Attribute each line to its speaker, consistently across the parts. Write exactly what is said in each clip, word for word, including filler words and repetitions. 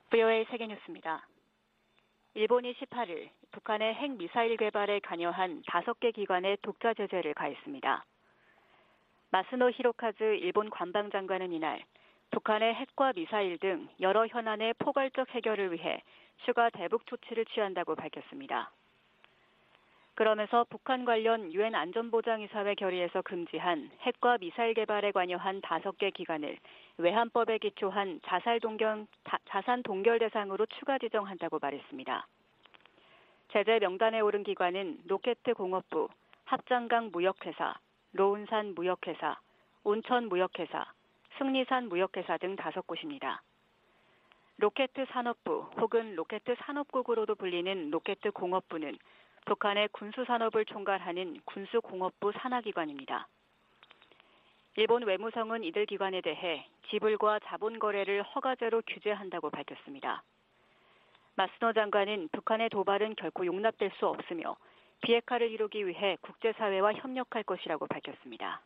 Speaker 1: 브이오에이 세계뉴스입니다. 일본이 십팔 일 북한의 핵미사일 개발에 관여한 다섯 개 기관에 독자 제재를 가했습니다. 마스노 히로카즈 일본 관방장관은 이날 북한의 핵과 미사일 등 여러 현안의 포괄적 해결을 위해 추가 대북 조치를 취한다고 밝혔습니다. 그러면서 북한 관련 유엔 안전보장이사회 결의에서 금지한 핵과 미사일 개발에 관여한 다섯 개 기관을 외환법에 기초한 자살 동결, 자산 동결 대상으로 추가 지정한다고 말했습니다. 제재 명단에 오른 기관은 로켓트 공업부, 합장강 무역회사, 로운산 무역회사, 온천 무역회사, 승리산 무역회사 등 다섯 곳입니다. 로켓트 산업부 혹은 로켓트 산업국으로도 불리는 로켓트 공업부는 북한의 군수산업을 총괄하는 군수공업부 산하기관입니다. 일본 외무성은 이들 기관에 대해 지불과 자본 거래를 허가제로 규제한다고 밝혔습니다. 마스노 장관은 북한의 도발은 결코 용납될 수 없으며 비핵화를 이루기 위해 국제사회와 협력할 것이라고 밝혔습니다.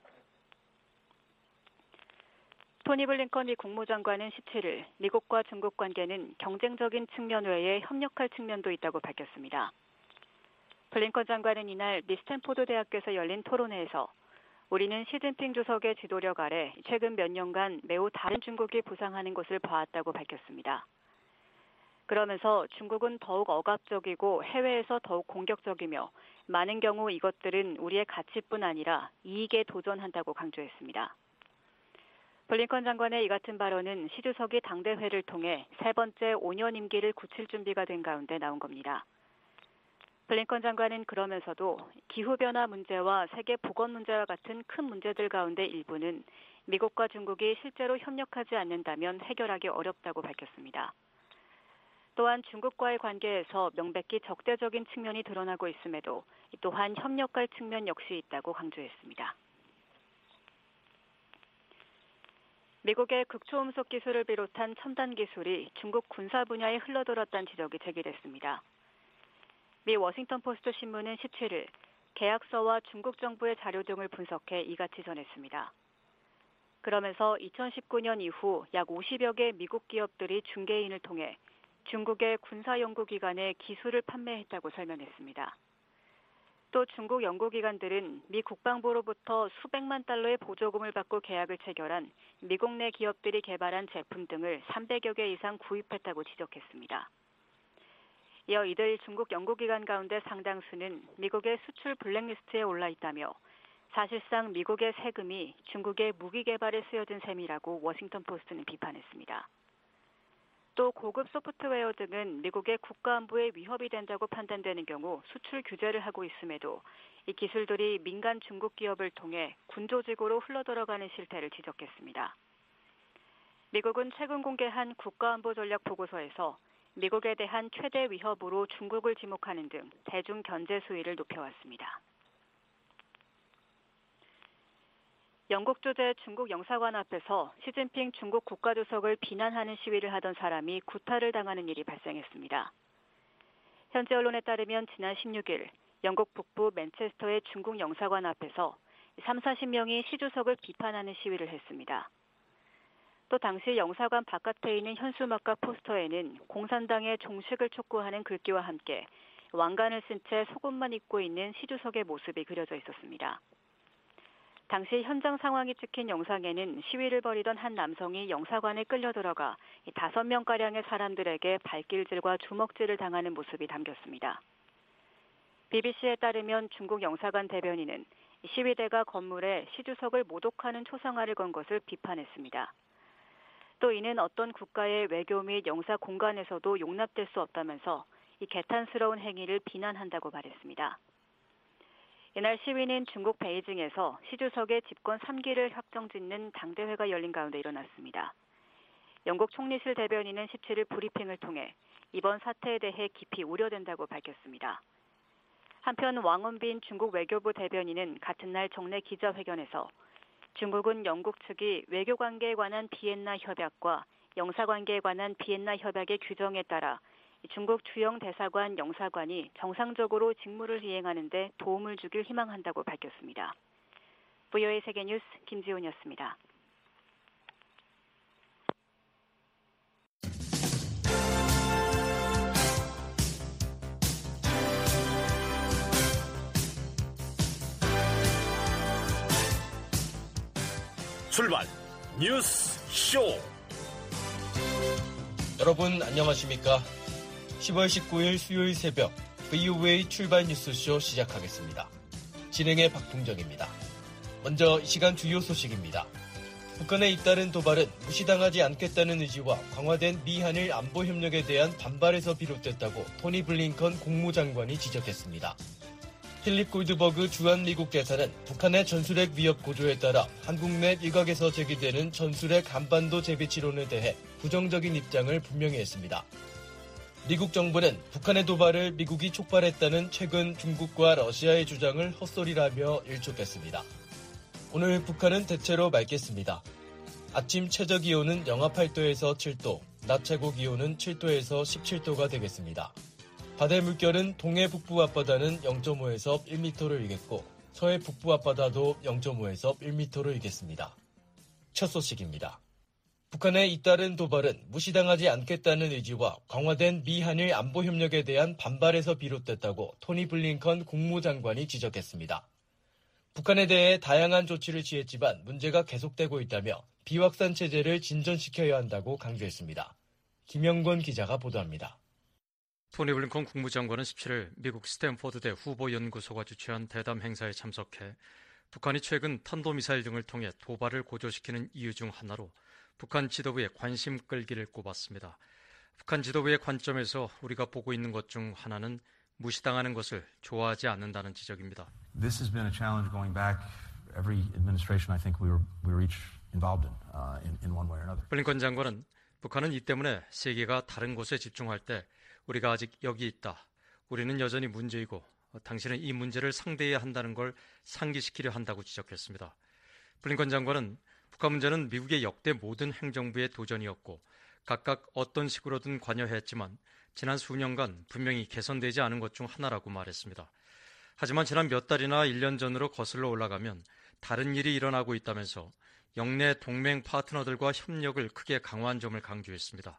Speaker 1: 토니 블링컨 미 국무장관은 십칠 일 미국과 중국 관계는 경쟁적인 측면 외에 협력할 측면도 있다고 밝혔습니다. 블링컨 장관은 이날 미 스탠포드 대학교에서 열린 토론회에서 우리는 시진핑 주석의 지도력 아래 최근 몇 년간 매우 다른 중국이 부상하는 것을 봐왔다고 밝혔습니다. 그러면서 중국은 더욱 억압적이고 해외에서 더욱 공격적이며 많은 경우 이것들은 우리의 가치뿐 아니라 이익에 도전한다고 강조했습니다. 블링컨 장관의 이 같은 발언은 시 주석이 당대회를 통해 세 번째 오 년 임기를 굳힐 준비가 된 가운데 나온 겁니다. 블링컨 장관은 그러면서도 기후변화 문제와 세계 보건 문제와 같은 큰 문제들 가운데 일부는 미국과 중국이 실제로 협력하지 않는다면 해결하기 어렵다고 밝혔습니다. 또한 중국과의 관계에서 명백히 적대적인 측면이 드러나고 있음에도 또한 협력할 측면 역시 있다고 강조했습니다. 미국의 극초음속 기술을 비롯한 첨단 기술이 중국 군사 분야에 흘러들었다는 지적이 제기됐습니다. 미 워싱턴 포스트 신문은 십칠 일 계약서와 중국 정부의 자료 등을 분석해 이같이 전했습니다. 그러면서 이천십구 년 이후 약 오십여 개 미국 기업들이 중개인을 통해 중국의 군사연구기관에 기술을 판매했다고 설명했습니다. 또 중국 연구기관들은 미 국방부로부터 수백만 달러의 보조금을 받고 계약을 체결한 미국 내 기업들이 개발한 제품 등을 삼백여 개 이상 구입했다고 지적했습니다. 이어 이들 중국 연구기관 가운데 상당수는 미국의 수출 블랙리스트에 올라 있다며 사실상 미국의 세금이 중국의 무기 개발에 쓰여진 셈이라고 워싱턴 포스트는 비판했습니다. 또 고급 소프트웨어 등은 미국의 국가안보에 위협이 된다고 판단되는 경우 수출 규제를 하고 있음에도 이 기술들이 민간 중국 기업을 통해 군조직으로 흘러들어가는 실태를 지적했습니다. 미국은 최근 공개한 국가안보 전략 보고서에서 미국에 대한 최대 위협으로 중국을 지목하는 등 대중 견제 수위를 높여왔습니다. 영국 주재 중국 영사관 앞에서 시진핑 중국 국가주석을 비난하는 시위를 하던 사람이 구타를 당하는 일이 발생했습니다. 현지 언론에 따르면 지난 십육 일 영국 북부 맨체스터의 중국 영사관 앞에서 삼사십 명이 시 주석을 비판하는 시위를 했습니다. 또 당시 영사관 바깥에 있는 현수막과 포스터에는 공산당의 종식을 촉구하는 글귀와 함께 왕관을 쓴 채 속옷만 입고 있는 시 주석의 모습이 그려져 있었습니다. 당시 현장 상황이 찍힌 영상에는 시위를 벌이던 한 남성이 영사관에 끌려 들어가 다섯 명가량의 사람들에게 발길질과 주먹질을 당하는 모습이 담겼습니다. 비비씨에 따르면 중국 영사관 대변인은 시위대가 건물에 시 주석을 모독하는 초상화를 건 것을 비판했습니다. 또 이는 어떤 국가의 외교 및 영사 공간에서도 용납될 수 없다면서 이 개탄스러운 행위를 비난한다고 말했습니다. 이날 시위는 중국 베이징에서 시 주석의 집권 삼 기를 확정짓는 당대회가 열린 가운데 일어났습니다. 영국 총리실 대변인은 십칠 일 브리핑을 통해 이번 사태에 대해 깊이 우려된다고 밝혔습니다. 한편 왕원빈 중국 외교부 대변인은 같은 날 정례 기자회견에서 중국은 영국 측이 외교관계에 관한 비엔나 협약과 영사관계에 관한 비엔나 협약의 규정에 따라 중국 주영 대사관 영사관이 정상적으로 직무를 이행하는 데 도움을 주길 희망한다고 밝혔습니다. 브이오에이 세계뉴스 김지훈이었습니다.
Speaker 2: 출발 뉴스 쇼.
Speaker 3: 여러분 안녕하십니까? 시월 십구일 수요일 새벽 브이오에이 출발 뉴스쇼 시작하겠습니다. 진행의 박동정입니다. 먼저 이 시간 주요 소식입니다. 북한의 잇따른 도발은 무시당하지 않겠다는 의지와 강화된 미한일 안보협력에 대한 반발에서 비롯됐다고 토니 블링컨 국무장관이 지적했습니다. 필립 골드버그 주한 미국 대사는 북한의 전술핵 위협 고조에 따라 한국 내 일각에서 제기되는 전술핵 한반도 재배치론에 대해 부정적인 입장을 분명히 했습니다. 미국 정부는 북한의 도발을 미국이 촉발했다는 최근 중국과 러시아의 주장을 헛소리라며 일축했습니다. 오늘 북한은 대체로 맑겠습니다. 아침 최저기온은 영하 팔 도에서 칠 도, 낮 최고기온은 칠 도에서 십칠 도가 되겠습니다. 바다의 물결은 동해 북부 앞바다는 영 점 오에서 일 미터로 일겠고 서해 북부 앞바다도 영 점 오에서 일 미터로 일겠습니다. 첫 소식입니다. 북한의 잇따른 도발은 무시당하지 않겠다는 의지와 강화된 미한일 안보협력에 대한 반발에서 비롯됐다고 토니 블링컨 국무장관이 지적했습니다. 북한에 대해 다양한 조치를 취했지만 문제가 계속되고 있다며 비확산 체제를 진전시켜야 한다고 강조했습니다. 김영권 기자가 보도합니다.
Speaker 4: 토니 블링컨 국무장관은 십칠일 미국 스탠포드대 후보연구소가 주최한 대담 행사에 참석해 북한이 최근 탄도미사일 등을 통해 도발을 고조시키는 이유 중 하나로 북한 지도부의 관심 끌기를 꼽았습니다. 북한 지도부의 관점에서 우리가 보고 있는 것 중 하나는 무시당하는 것을 좋아하지 않는다는 지적입니다.
Speaker 5: This has been a challenge going back every administration I think we were we were each involved in uh, in, in one way or another.
Speaker 4: 블링컨 장관은 북한은 이 때문에 세계가 다른 곳에 집중할 때 우리가 아직 여기 있다. 우리는 여전히 문제이고 당신은 이 문제를 상대해야 한다는 걸 상기시키려 한다고 지적했습니다. 블링컨 장관은 북한 문제는 미국의 역대 모든 행정부의 도전이었고 각각 어떤 식으로든 관여했지만 지난 수년간 분명히 개선되지 않은 것 중 하나라고 말했습니다. 하지만 지난 몇 달이나 일 년 전으로 거슬러 올라가면 다른 일이 일어나고 있다면서 영내 동맹 파트너들과 협력을 크게 강화한 점을 강조했습니다.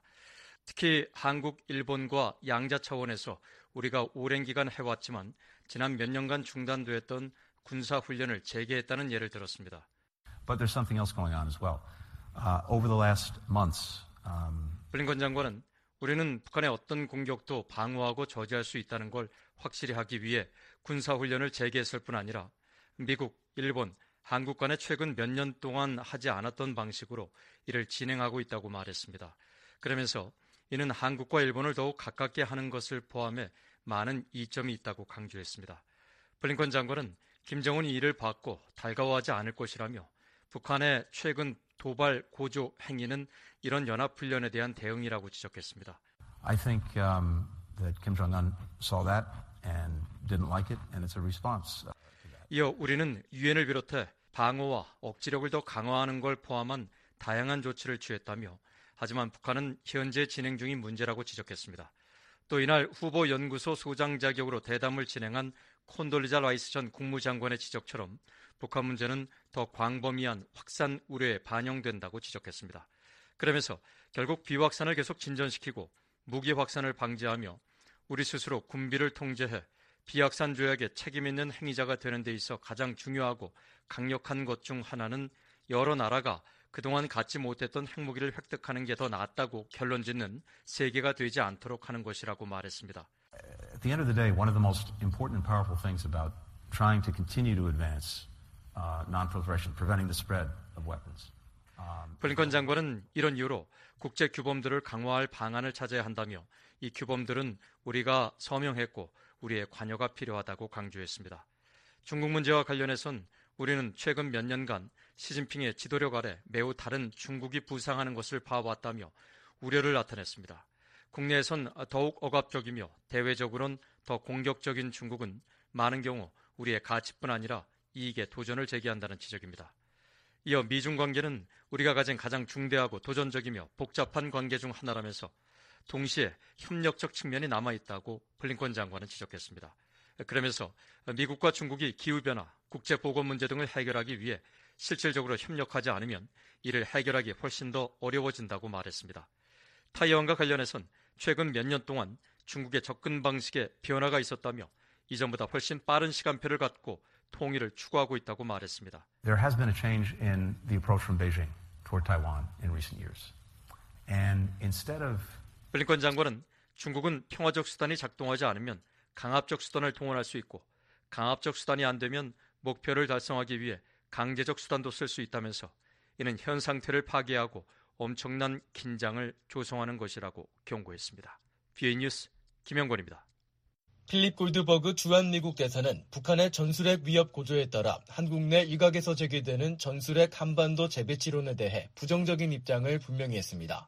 Speaker 4: 특히 한국, 일본과 양자 차원에서 우리가 오랜 기간 해왔지만 지난 몇 년간 중단되었던 군사훈련을 재개했다는 예를 들었습니다.
Speaker 5: But there's something else going on as well. Uh, over the last months, um...
Speaker 4: 블링컨 장관은 우리는 북한의 어떤 공격도 방어하고 저지할 수 있다는 걸 확실히 하기 위해 군사훈련을 재개했을 뿐 아니라 미국, 일본, 한국 간에 최근 몇 년 동안 하지 않았던 방식으로 이를 진행하고 있다고 말했습니다. 그러면서 이는 한국과 일본을 더욱 가깝게 하는 것을 포함해 많은 이점이 있다고 강조했습니다. 블링컨 장관은 김정은이 이를 받고 달가워하지 않을 것이라며 북한의 최근 도발 고조 행위는 이런 연합훈련에 대한 대응이라고 지적했습니다.
Speaker 5: I think um, that Kim Jong-un saw that and didn't like it, and it's a response.
Speaker 4: 이어 우리는 유엔을 비롯해 방어와 억지력을 더 강화하는 걸 포함한 다양한 조치를 취했다며 하지만 북한은 현재 진행 중인 문제라고 지적했습니다. 또 이날 후보연구소 소장 자격으로 대담을 진행한 콘돌리자 라이스 전 국무장관의 지적처럼 북한 문제는 더 광범위한 확산 우려에 반영된다고 지적했습니다. 그러면서 결국 비확산을 계속 진전시키고 무기 확산을 방지하며 우리 스스로 군비를 통제해 비확산 조약에 책임 있는 행위자가 되는 데 있어 가장 중요하고 강력한 것 중 하나는 여러 나라가 그동안 갖지 못했던 핵무기를 획득하는 게 더 낫다고 결론짓는 세계가 되지 않도록 하는 것이라고 말했습니다.
Speaker 5: At the end of the day, one of the most important and powerful things about trying to continue to advance uh, non-proliferation, preventing the spread of weapons. Um,
Speaker 4: 블링컨 장관은 이런 이유로 국제 규범들을 강화할 방안을 찾아야 한다며 이 규범들은 우리가 서명했고 우리의 관여가 필요하다고 강조했습니다. 중국 문제와 관련해선 우리는 최근 몇 년간 시진핑의 지도력 아래 매우 다른 중국이 부상하는 것을 봐왔다며 우려를 나타냈습니다. 국내에선 더욱 억압적이며 대외적으로는 더 공격적인 중국은 많은 경우 우리의 가치뿐 아니라 이익에 도전을 제기한다는 지적입니다. 이어 미중 관계는 우리가 가진 가장 중대하고 도전적이며 복잡한 관계 중 하나라면서 동시에 협력적 측면이 남아있다고 블링컨 장관은 지적했습니다. 그러면서 미국과 중국이 기후변화, 국제보건 문제 등을 해결하기 위해 실질적으로 협력하지 않으면 이를 해결하기 훨씬 더 어려워진다고 말했습니다. 타이완과 관련해선 최근 몇 년 동안 중국의 접근 방식에 변화가 있었다며 이전보다 훨씬 빠른 시간표를 갖고 통일을 추구하고 있다고 말했습니다.
Speaker 5: There has been a change in the approach from Beijing toward Taiwan in recent years. And instead of
Speaker 4: 블링컨 장관은 중국은 평화적 수단이 작동하지 않으면 강압적 수단을 동원할 수 있고 강압적 수단이 안 되면 목표를 달성하기 위해 강제적 수단도 쓸 수 있다면서 이는 현 상태를 파괴하고 엄청난 긴장을 조성하는 것이라고 경고했습니다. 비에이 뉴스 김영권입니다.
Speaker 3: 필립 골드버그 주한미국 대사는 북한의 전술핵 위협 고조에 따라 한국 내 일각에서 제기되는 전술핵 한반도 재배치론에 대해 부정적인 입장을 분명히 했습니다.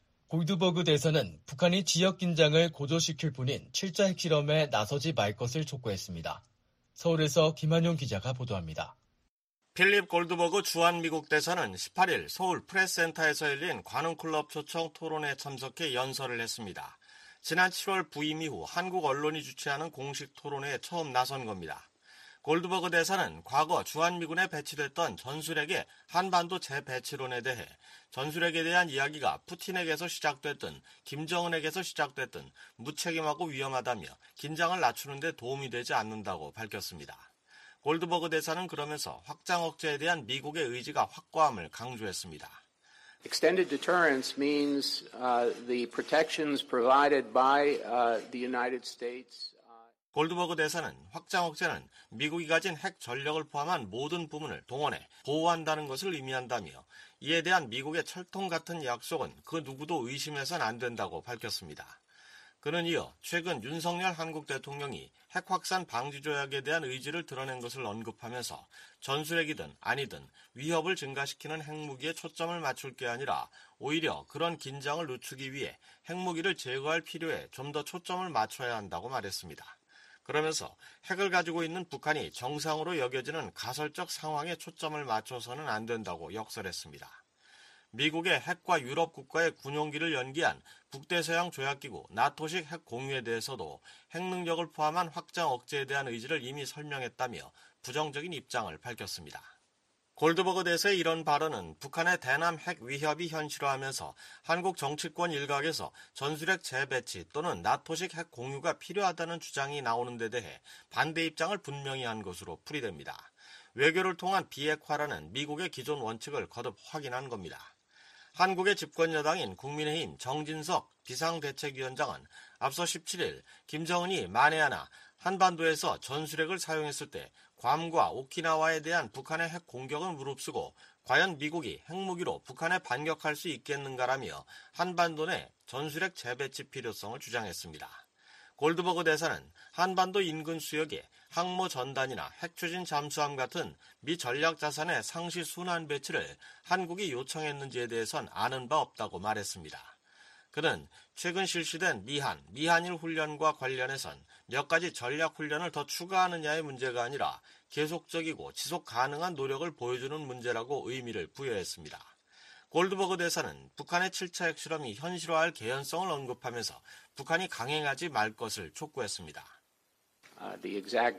Speaker 3: 골드버그 대사는 북한이 지역 긴장을 고조시킬 뿐인 칠 차 핵실험에 나서지 말 것을 촉구했습니다. 서울에서 김한용 기자가 보도합니다.
Speaker 6: 필립 골드버그 주한미국 대사는 십팔 일 서울 프레스센터에서 열린 관훈클럽 초청 토론회에 참석해 연설을 했습니다. 지난 칠월 부임 이후 한국 언론이 주최하는 공식 토론회에 처음 나선 겁니다. 골드버그 대사는 과거 주한미군에 배치됐던 전술핵의 한반도 재배치론에 대해 전술핵에 대한 이야기가 푸틴에게서 시작됐든 김정은에게서 시작됐든 무책임하고 위험하다며 긴장을 낮추는 데 도움이 되지 않는다고 밝혔습니다. 골드버그 대사는 그러면서 확장 억제에 대한 미국의 의지가 확고함을 강조했습니다.
Speaker 7: Extended deterrence means uh, the protections provided by uh, the United States.
Speaker 6: 골드버그 대사는 확장 억제는 미국이 가진 핵 전력을 포함한 모든 부문을 동원해 보호한다는 것을 의미한다며 이에 대한 미국의 철통 같은 약속은 그 누구도 의심해서는 안 된다고 밝혔습니다. 그는 이어 최근 윤석열 한국 대통령이 핵 확산 방지 조약에 대한 의지를 드러낸 것을 언급하면서 전술핵이든 아니든 위협을 증가시키는 핵무기에 초점을 맞출 게 아니라 오히려 그런 긴장을 늦추기 위해 핵무기를 제거할 필요에 좀 더 초점을 맞춰야 한다고 말했습니다. 그러면서 핵을 가지고 있는 북한이 정상으로 여겨지는 가설적 상황에 초점을 맞춰서는 안 된다고 역설했습니다. 미국의 핵과 유럽 국가의 군용기를 연기한 북대서양 조약기구 나토식 핵 공유에 대해서도 핵 능력을 포함한 확장 억제에 대한 의지를 이미 설명했다며 부정적인 입장을 밝혔습니다. 골드버그 대사의 이런 발언은 북한의 대남 핵 위협이 현실화하면서 한국 정치권 일각에서 전술핵 재배치 또는 나토식 핵 공유가 필요하다는 주장이 나오는 데 대해 반대 입장을 분명히 한 것으로 풀이됩니다. 외교를 통한 비핵화라는 미국의 기존 원칙을 거듭 확인한 겁니다. 한국의 집권 여당인 국민의힘 정진석 비상대책위원장은 앞서 십칠 일 김정은이 만에 하나 한반도에서 전술핵을 사용했을 때 괌과 오키나와에 대한 북한의 핵 공격을 무릅쓰고 과연 미국이 핵무기로 북한에 반격할 수 있겠는가라며 한반도 내 전술핵 재배치 필요성을 주장했습니다. 골드버그 대사는 한반도 인근 수역에 항모 전단이나 핵추진 잠수함 같은 미 전략 자산의 상시 순환 배치를 한국이 요청했는지에 대해선 아는 바 없다고 말했습니다. 그는 최근 실시된 미한, 미한일 훈련과 관련해선 몇 가지 전략 훈련을 더 추가하느냐의 문제가 아니라 계속적이고 지속 가능한 노력을 보여주는 문제라고 의미를 부여했습니다. 골드버그 대사는 북한의 칠 차 핵실험이 현실화할 개연성을 언급하면서 북한이 강행하지 말 것을 촉구했습니다.
Speaker 7: Uh, the exact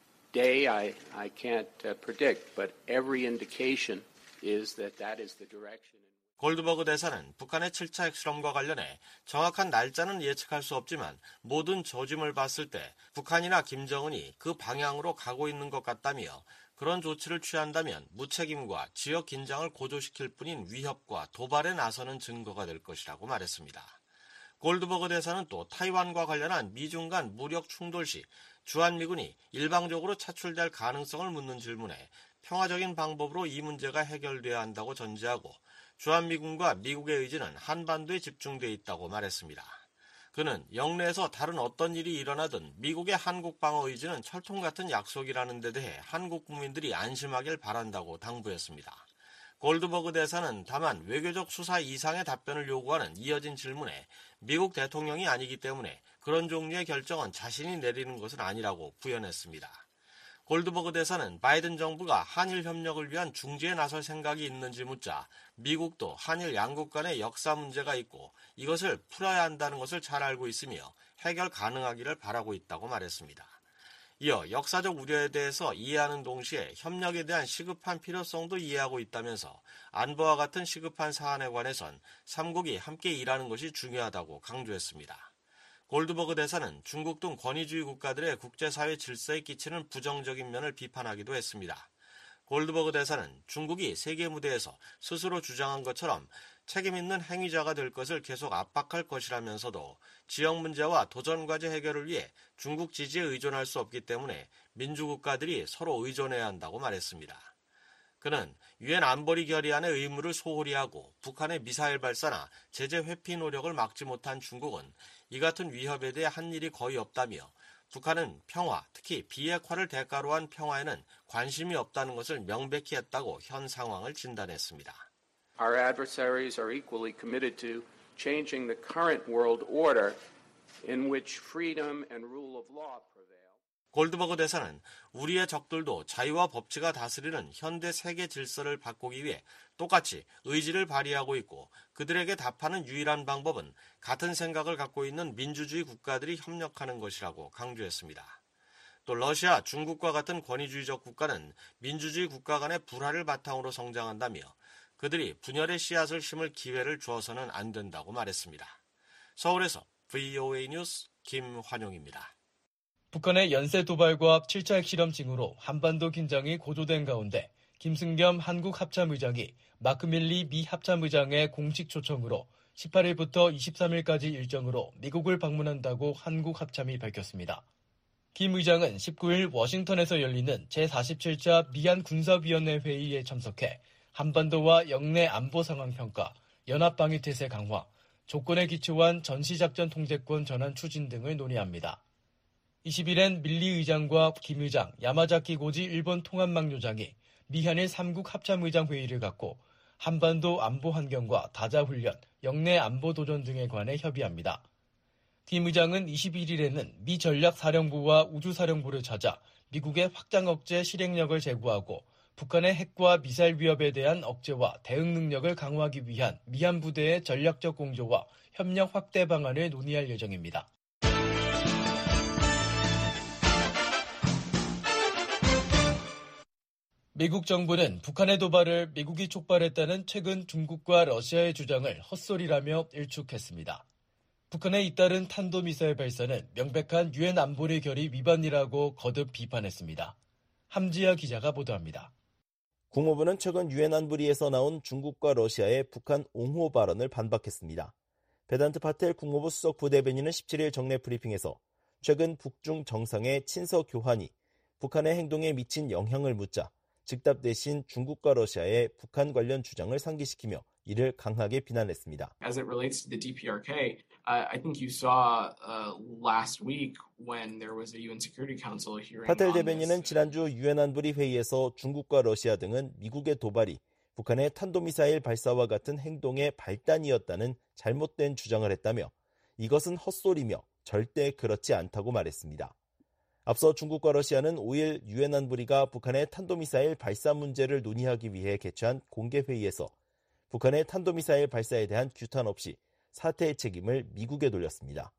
Speaker 7: day I, I can't uh, predict, but every indication is that that is the direction.
Speaker 6: 골드버그 대사는 북한의 칠 차 핵실험과 관련해 정확한 날짜는 예측할 수 없지만 모든 조짐을 봤을 때 북한이나 김정은이 그 방향으로 가고 있는 것 같다며 그런 조치를 취한다면 무책임과 지역 긴장을 고조시킬 뿐인 위협과 도발에 나서는 증거가 될 것이라고 말했습니다. 골드버그 대사는 또 타이완과 관련한 미중 간 무력 충돌 시 주한미군이 일방적으로 차출될 가능성을 묻는 질문에 평화적인 방법으로 이 문제가 해결돼야 한다고 전제하고 주한미군과 미국의 의지는 한반도에 집중돼 있다고 말했습니다. 그는 영내에서 다른 어떤 일이 일어나든 미국의 한국 방어 의지는 철통 같은 약속이라는 데 대해 한국 국민들이 안심하길 바란다고 당부했습니다. 골드버그 대사는 다만 외교적 수사 이상의 답변을 요구하는 이어진 질문에 미국 대통령이 아니기 때문에 그런 종류의 결정은 자신이 내리는 것은 아니라고 부연했습니다. 골드버그 대사는 바이든 정부가 한일 협력을 위한 중재에 나설 생각이 있는지 묻자 미국도 한일 양국 간의 역사 문제가 있고 이것을 풀어야 한다는 것을 잘 알고 있으며 해결 가능하기를 바라고 있다고 말했습니다. 이어 역사적 우려에 대해서 이해하는 동시에 협력에 대한 시급한 필요성도 이해하고 있다면서 안보와 같은 시급한 사안에 관해선 삼국이 함께 일하는 것이 중요하다고 강조했습니다. 골드버그 대사는 중국 등 권위주의 국가들의 국제사회 질서에 끼치는 부정적인 면을 비판하기도 했습니다. 골드버그 대사는 중국이 세계 무대에서 스스로 주장한 것처럼 책임있는 행위자가 될 것을 계속 압박할 것이라면서도 지역 문제와 도전과제 해결을 위해 중국 지지에 의존할 수 없기 때문에 민주국가들이 서로 의존해야 한다고 말했습니다. 그는 유엔 안보리 결의안의 의무를 소홀히 하고 북한의 미사일 발사나 제재 회피 노력을 막지 못한 중국은 이 같은 위협에 대해 한 일이 거의 없다며 북한은 평화, 특히 비핵화를 대가로 한 평화에는 관심이 없다는 것을 명백히 했다고 현 상황을 진단했습니다.
Speaker 7: Our adversaries are equally committed to changing the current world order in which freedom and rule of law prevail.
Speaker 6: 골드버그 대사는 우리의 적들도 자유와 법치가 다스리는 현대 세계 질서를 바꾸기 위해 똑같이 의지를 발휘하고 있고 그들에게 답하는 유일한 방법은 같은 생각을 갖고 있는 민주주의 국가들이 협력하는 것이라고 강조했습니다. 또 러시아, 중국과 같은 권위주의적 국가는 민주주의 국가 간의 불화를 바탕으로 성장한다며 그들이 분열의 씨앗을 심을 기회를 주어서는 안 된다고 말했습니다. 서울에서 브이오에이 뉴스 김환용입니다.
Speaker 3: 북한의 연쇄 도발과 칠 차 핵실험 징후로 한반도 긴장이 고조된 가운데 김승겸 한국 합참의장이 마크 밀리 미 합참의장의 공식 초청으로 십팔 일부터 이십삼 일까지 일정으로 미국을 방문한다고 한국 합참이 밝혔습니다. 김 의장은 십구 일 워싱턴에서 열리는 제사십칠 차 미한 군사위원회 회의에 참석해 한반도와 영내 안보 상황 평가, 연합방위태세 강화, 조건에 기초한 전시작전 통제권 전환 추진 등을 논의합니다. 이십 일엔 밀리 의장과 김 의장, 야마자키 고지 일본 통합망료장이 미한일 삼 국 합참의장 회의를 갖고 한반도 안보 환경과 다자훈련, 영내 안보 도전 등에 관해 협의합니다. 김 의장은 이십일 일에는 미 전략사령부와 우주사령부를 찾아 미국의 확장 억제 실행력을 제고하고 북한의 핵과 미사일 위협에 대한 억제와 대응 능력을 강화하기 위한 미한 부대의 전략적 공조와 협력 확대 방안을 논의할 예정입니다. 미국 정부는 북한의 도발을 미국이 촉발했다는 최근 중국과 러시아의 주장을 헛소리라며 일축했습니다. 북한의 잇따른 탄도미사일 발사는 명백한 유엔 안보리 결의 위반이라고 거듭 비판했습니다. 함지아 기자가 보도합니다.
Speaker 8: 국무부는 최근 유엔 안보리에서 나온 중국과 러시아의 북한 옹호 발언을 반박했습니다. 베단트 파텔 국무부 수석 부대변인은 십칠 일 정례 브리핑에서 최근 북중 정상의 친서 교환이 북한의 행동에 미친 영향을 묻자 즉답 대신 중국과 러시아의 북한 관련 주장을 상기시키며 이를 강하게 비난했습니다.
Speaker 9: As it relates to the 디피아르케이, I think you saw last week when there was a 유엔 Security Council hearing.
Speaker 8: 파텔 대변인은 지난주 유엔 안보리 회의에서 중국과 러시아 등은 미국의 도발이 북한의 탄도미사일 발사와 같은 행동의 발단이었다는 잘못된 주장을 했다며 이것은 헛소리며 절대 그렇지 않다고 말했습니다. 앞서 중국과 러시아는 오 일 유엔 안보리가 북한의 탄도미사일 발사 문제를 논의하기 위해 개최한 공개회의에서 북한의 탄도미사일 발사에 대한 규탄 없이 사태의 책임을 미국에 돌렸습니다.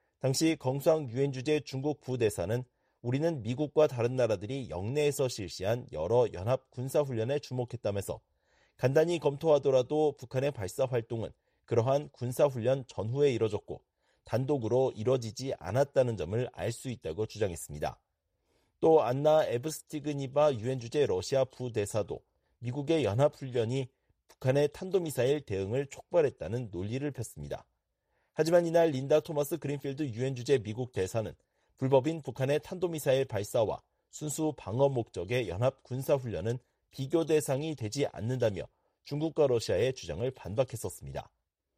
Speaker 8: 당시耿수왕 유엔 주재 중국 부대사는 우리는 미국과 다른 나라들이 영내에서 실시한 여러 연합 군사훈련에 주목했다면서 간단히 검토하더라도 북한의 발사 활동은 그러한 군사훈련 전후에 이뤄졌고 단독으로 이뤄지지 않았다는 점을 알 수 있다고 주장했습니다. 또 안나 에브스티그니바 유엔 주재 러시아 부대사도 미국의 연합훈련이 북한의 탄도미사일 대응을 촉발했다는 논리를 폈습니다. 하지만 이날 린다 토마스 그린필드 유엔 주재 미국 대사는 불법인 북한의 탄도미사일 발사와 순수 방어 목적의 연합 군사훈련은 비교 대상이 되지 않는다며 중국과 러시아의 주장을 반박했었습니다.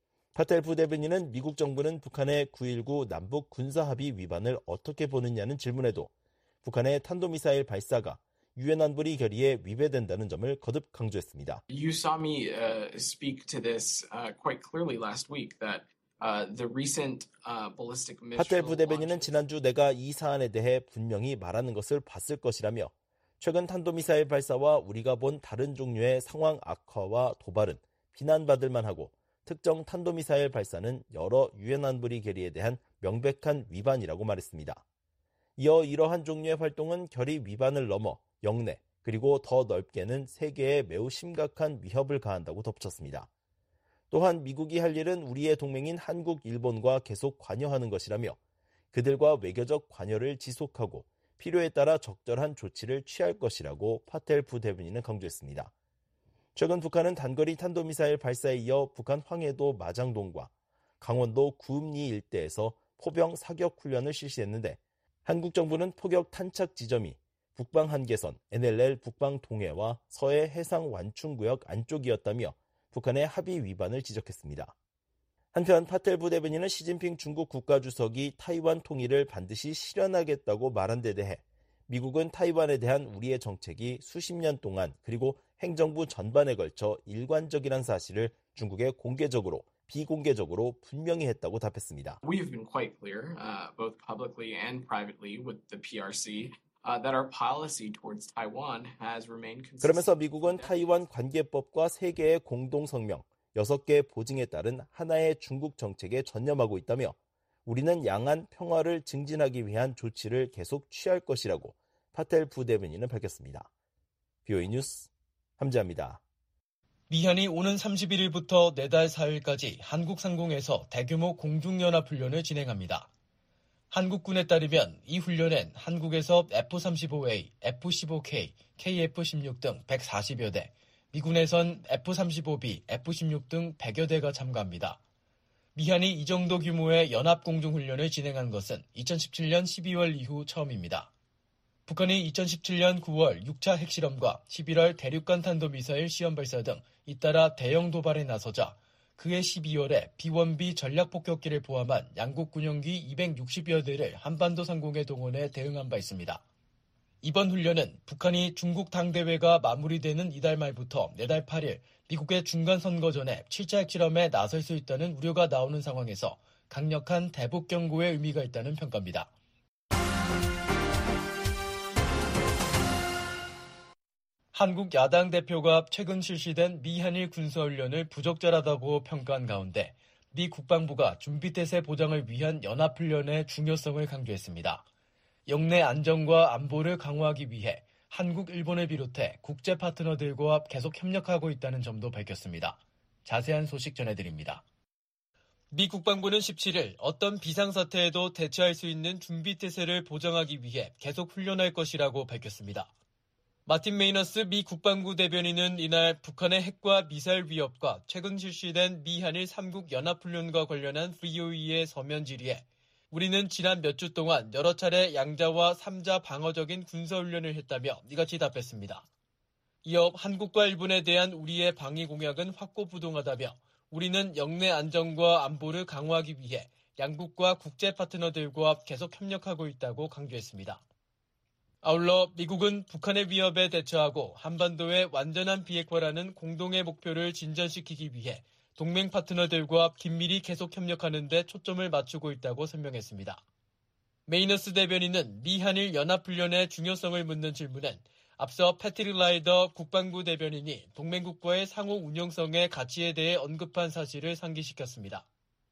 Speaker 8: 파텔 부대변인은 미국 정부는 북한의 구일구 남북 군사합의 위반을 어떻게 보느냐는 질문에도 북한의 탄도미사일 발사가 유엔 안보리 결의에 위배된다는 점을 거듭 강조했습니다.
Speaker 9: You saw me uh, speak to this uh, quite clearly last week that uh, the recent uh, ballistic missile
Speaker 8: 파텔 부대변인은 지난주 내가 이 사안에 대해 분명히 말하는 것을 봤을 것이라며 최근 탄도미사일 발사와 우리가 본 다른 종류의 상황 악화와 도발은 비난받을 만하고 특정 탄도미사일 발사는 여러 유엔 안보리 결의에 대한 명백한 위반이라고 말했습니다. 이어 이러한 종류의 활동은 결의 위반을 넘어 영내 그리고 더 넓게는 세계에 매우 심각한 위협을 가한다고 덧붙였습니다. 또한 미국이 할 일은 우리의 동맹인 한국, 일본과 계속 관여하는 것이라며 그들과 외교적 관여를 지속하고 필요에 따라 적절한 조치를 취할 것이라고 파텔 부대변인은 강조했습니다. 최근 북한은 단거리 탄도미사일 발사에 이어 북한 황해도 마장동과 강원도 구읍리 일대에서 포병 사격 훈련을 실시했는데 한국 정부는 포격 탄착 지점이 북방 한계선 엔엘엘 북방 동해와 서해 해상 완충구역 안쪽이었다며 북한의 합의 위반을 지적했습니다. 한편 파텔 부대변인은 시진핑 중국 국가주석이 타이완 통일을 반드시 실현하겠다고 말한 데 대해 미국은 타이완에 대한 우리의 정책이 수십 년 동안 그리고 행정부 전반에 걸쳐 일관적이란 사실을 중국에 공개적으로 비공개적으로 분명히 했다고 답했습니다.
Speaker 9: We've been quite clear, uh, both publicly and privately with the P R C, uh, that our policy towards Taiwan has remained consistent.
Speaker 8: 그러면서 미국은 타이완 관계법과 세 개의 공동 성명, 여섯 개의 보증에 따른 하나의 중국 정책에 전념하고 있다며 우리는 양안 평화를 증진하기 위한 조치를 계속 취할 것이라고 파텔 부대변인은 밝혔습니다. 비오이 뉴스 함재합니다.
Speaker 3: 미한이 오는 삼십일 일부터 내달 사 일까지 한국 상공에서 대규모 공중연합훈련을 진행합니다. 한국군에 따르면 이 훈련엔 한국에서 에프 삼십오 에이, 에프 십오 케이, 케이에프 십육 등 백사십여 대, 미군에선 에프 삼십오 비, 에프 십육 등 백여 대가 참가합니다. 미한이 이 정도 규모의 연합공중훈련을 진행한 것은 이천십칠 년 십이월 이후 처음입니다. 북한이 이천십칠 년 구월 육 차 핵실험과 십일월 대륙간 탄도미사일 시험 발사 등 잇따라 대형 도발에 나서자 그해 십이월에 비 원 비 전략폭격기를 포함한 양국 군용기 이백육십여 대를 한반도 상공에 동원해 대응한 바 있습니다. 이번 훈련은 북한이 중국 당대회가 마무리되는 이달 말부터 내달 팔 일 미국의 중간선거 전에 칠 차 핵실험에 나설 수 있다는 우려가 나오는 상황에서 강력한 대북 경고의 의미가 있다는 평가입니다. 한국 야당 대표가 최근 실시된 미한일 군사훈련을 부적절하다고 평가한 가운데 미 국방부가 준비태세 보장을 위한 연합훈련의 중요성을 강조했습니다. 영내 안정과 안보를 강화하기 위해 한국, 일본을 비롯해 국제 파트너들과 계속 협력하고 있다는 점도 밝혔습니다. 자세한 소식 전해드립니다. 미 국방부는 십칠 일 어떤 비상사태에도 대처할 수 있는 준비태세를 보장하기 위해 계속 훈련할 것이라고 밝혔습니다. 마틴 메이너스 미 국방부 대변인은 이날 북한의 핵과 미사일 위협과 최근 실시된 미한일 삼국 연합훈련과 관련한 브이오이의 서면 질의에 우리는 지난 몇 주 동안 여러 차례 양자와 삼자 방어적인 군사훈련을 했다며 이같이 답했습니다. 이어 한국과 일본에 대한 우리의 방위 공약은 확고부동하다며 우리는 영내 안정과 안보를 강화하기 위해 양국과 국제 파트너들과 계속 협력하고 있다고 강조했습니다. 아울러 미국은 북한의 위협에 대처하고 한반도의 완전한 비핵화라는 공동의 목표를 진전시키기 위해 동맹 파트너들과 긴밀히 계속 협력하는 데 초점을 맞추고 있다고 설명했습니다. 메이너스 대변인은 미한일 연합훈련의 중요성을 묻는 질문엔 앞서 패트릭 라이더 국방부 대변인이 동맹국과의 상호 운용성의 가치에 대해 언급한 사실을 상기시켰습니다.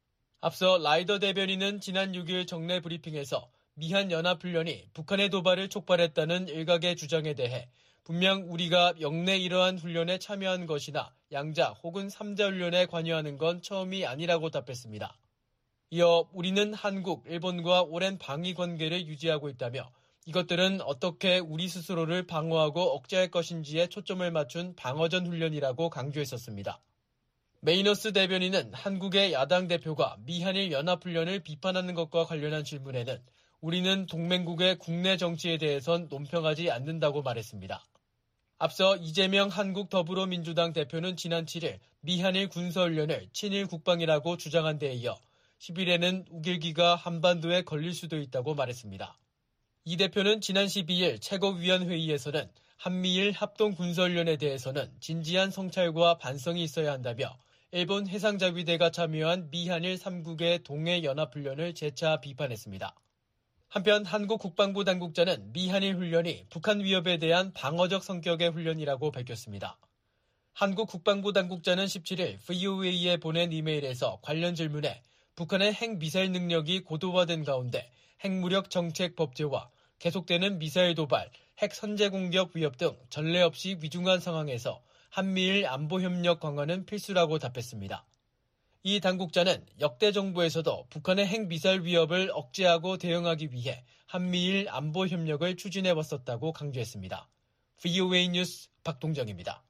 Speaker 3: 앞서 라이더 대변인은 지난 육 일 정례 브리핑에서 미한 연합훈련이 북한의 도발을 촉발했다는 일각의 주장에 대해 분명 우리가 영내 이러한 훈련에 참여한 것이나 양자 혹은 삼자 훈련에 관여하는 건 처음이 아니라고 답했습니다. 이어 우리는 한국, 일본과 오랜 방위 관계를 유지하고 있다며 이것들은 어떻게 우리 스스로를 방어하고 억제할 것인지에 초점을 맞춘 방어전 훈련이라고 강조했었습니다. 메이너스 대변인은 한국의 야당 대표가 미한일 연합훈련을 비판하는 것과 관련한 질문에는 우리는 동맹국의 국내 정치에 대해선 논평하지 않는다고 말했습니다. 앞서 이재명 한국 더불어민주당 대표는 지난 칠 일 미한일 군사훈련을 친일 국방이라고 주장한 데에 이어 십 일에는 우길기가 한반도에 걸릴 수도 있다고 말했습니다. 이 대표는 지난 십이 일 최고위원회의에서는 한미일 합동군사훈련에 대해서는 진지한 성찰과 반성이 있어야 한다며 일본 해상자위대가 참여한 미한일 삼국의 동해연합훈련을 재차 비판했습니다. 한편 한국 국방부 당국자는 미한일 훈련이 북한 위협에 대한 방어적 성격의 훈련이라고 밝혔습니다. 한국 국방부 당국자는 십칠 일 브이오에이에 보낸 이메일에서 관련 질문에 북한의 핵미사일 능력이 고도화된 가운데 핵무력 정책 법제화, 계속되는 미사일 도발, 핵 선제 공격 위협 등 전례 없이 위중한 상황에서 한미일 안보협력 강화는 필수라고 답했습니다. 이 당국자는 역대 정부에서도 북한의 핵미사일 위협을 억제하고 대응하기 위해 한미일 안보 협력을 추진해왔었다고 강조했습니다. 브이오에이 뉴스 박동정입니다.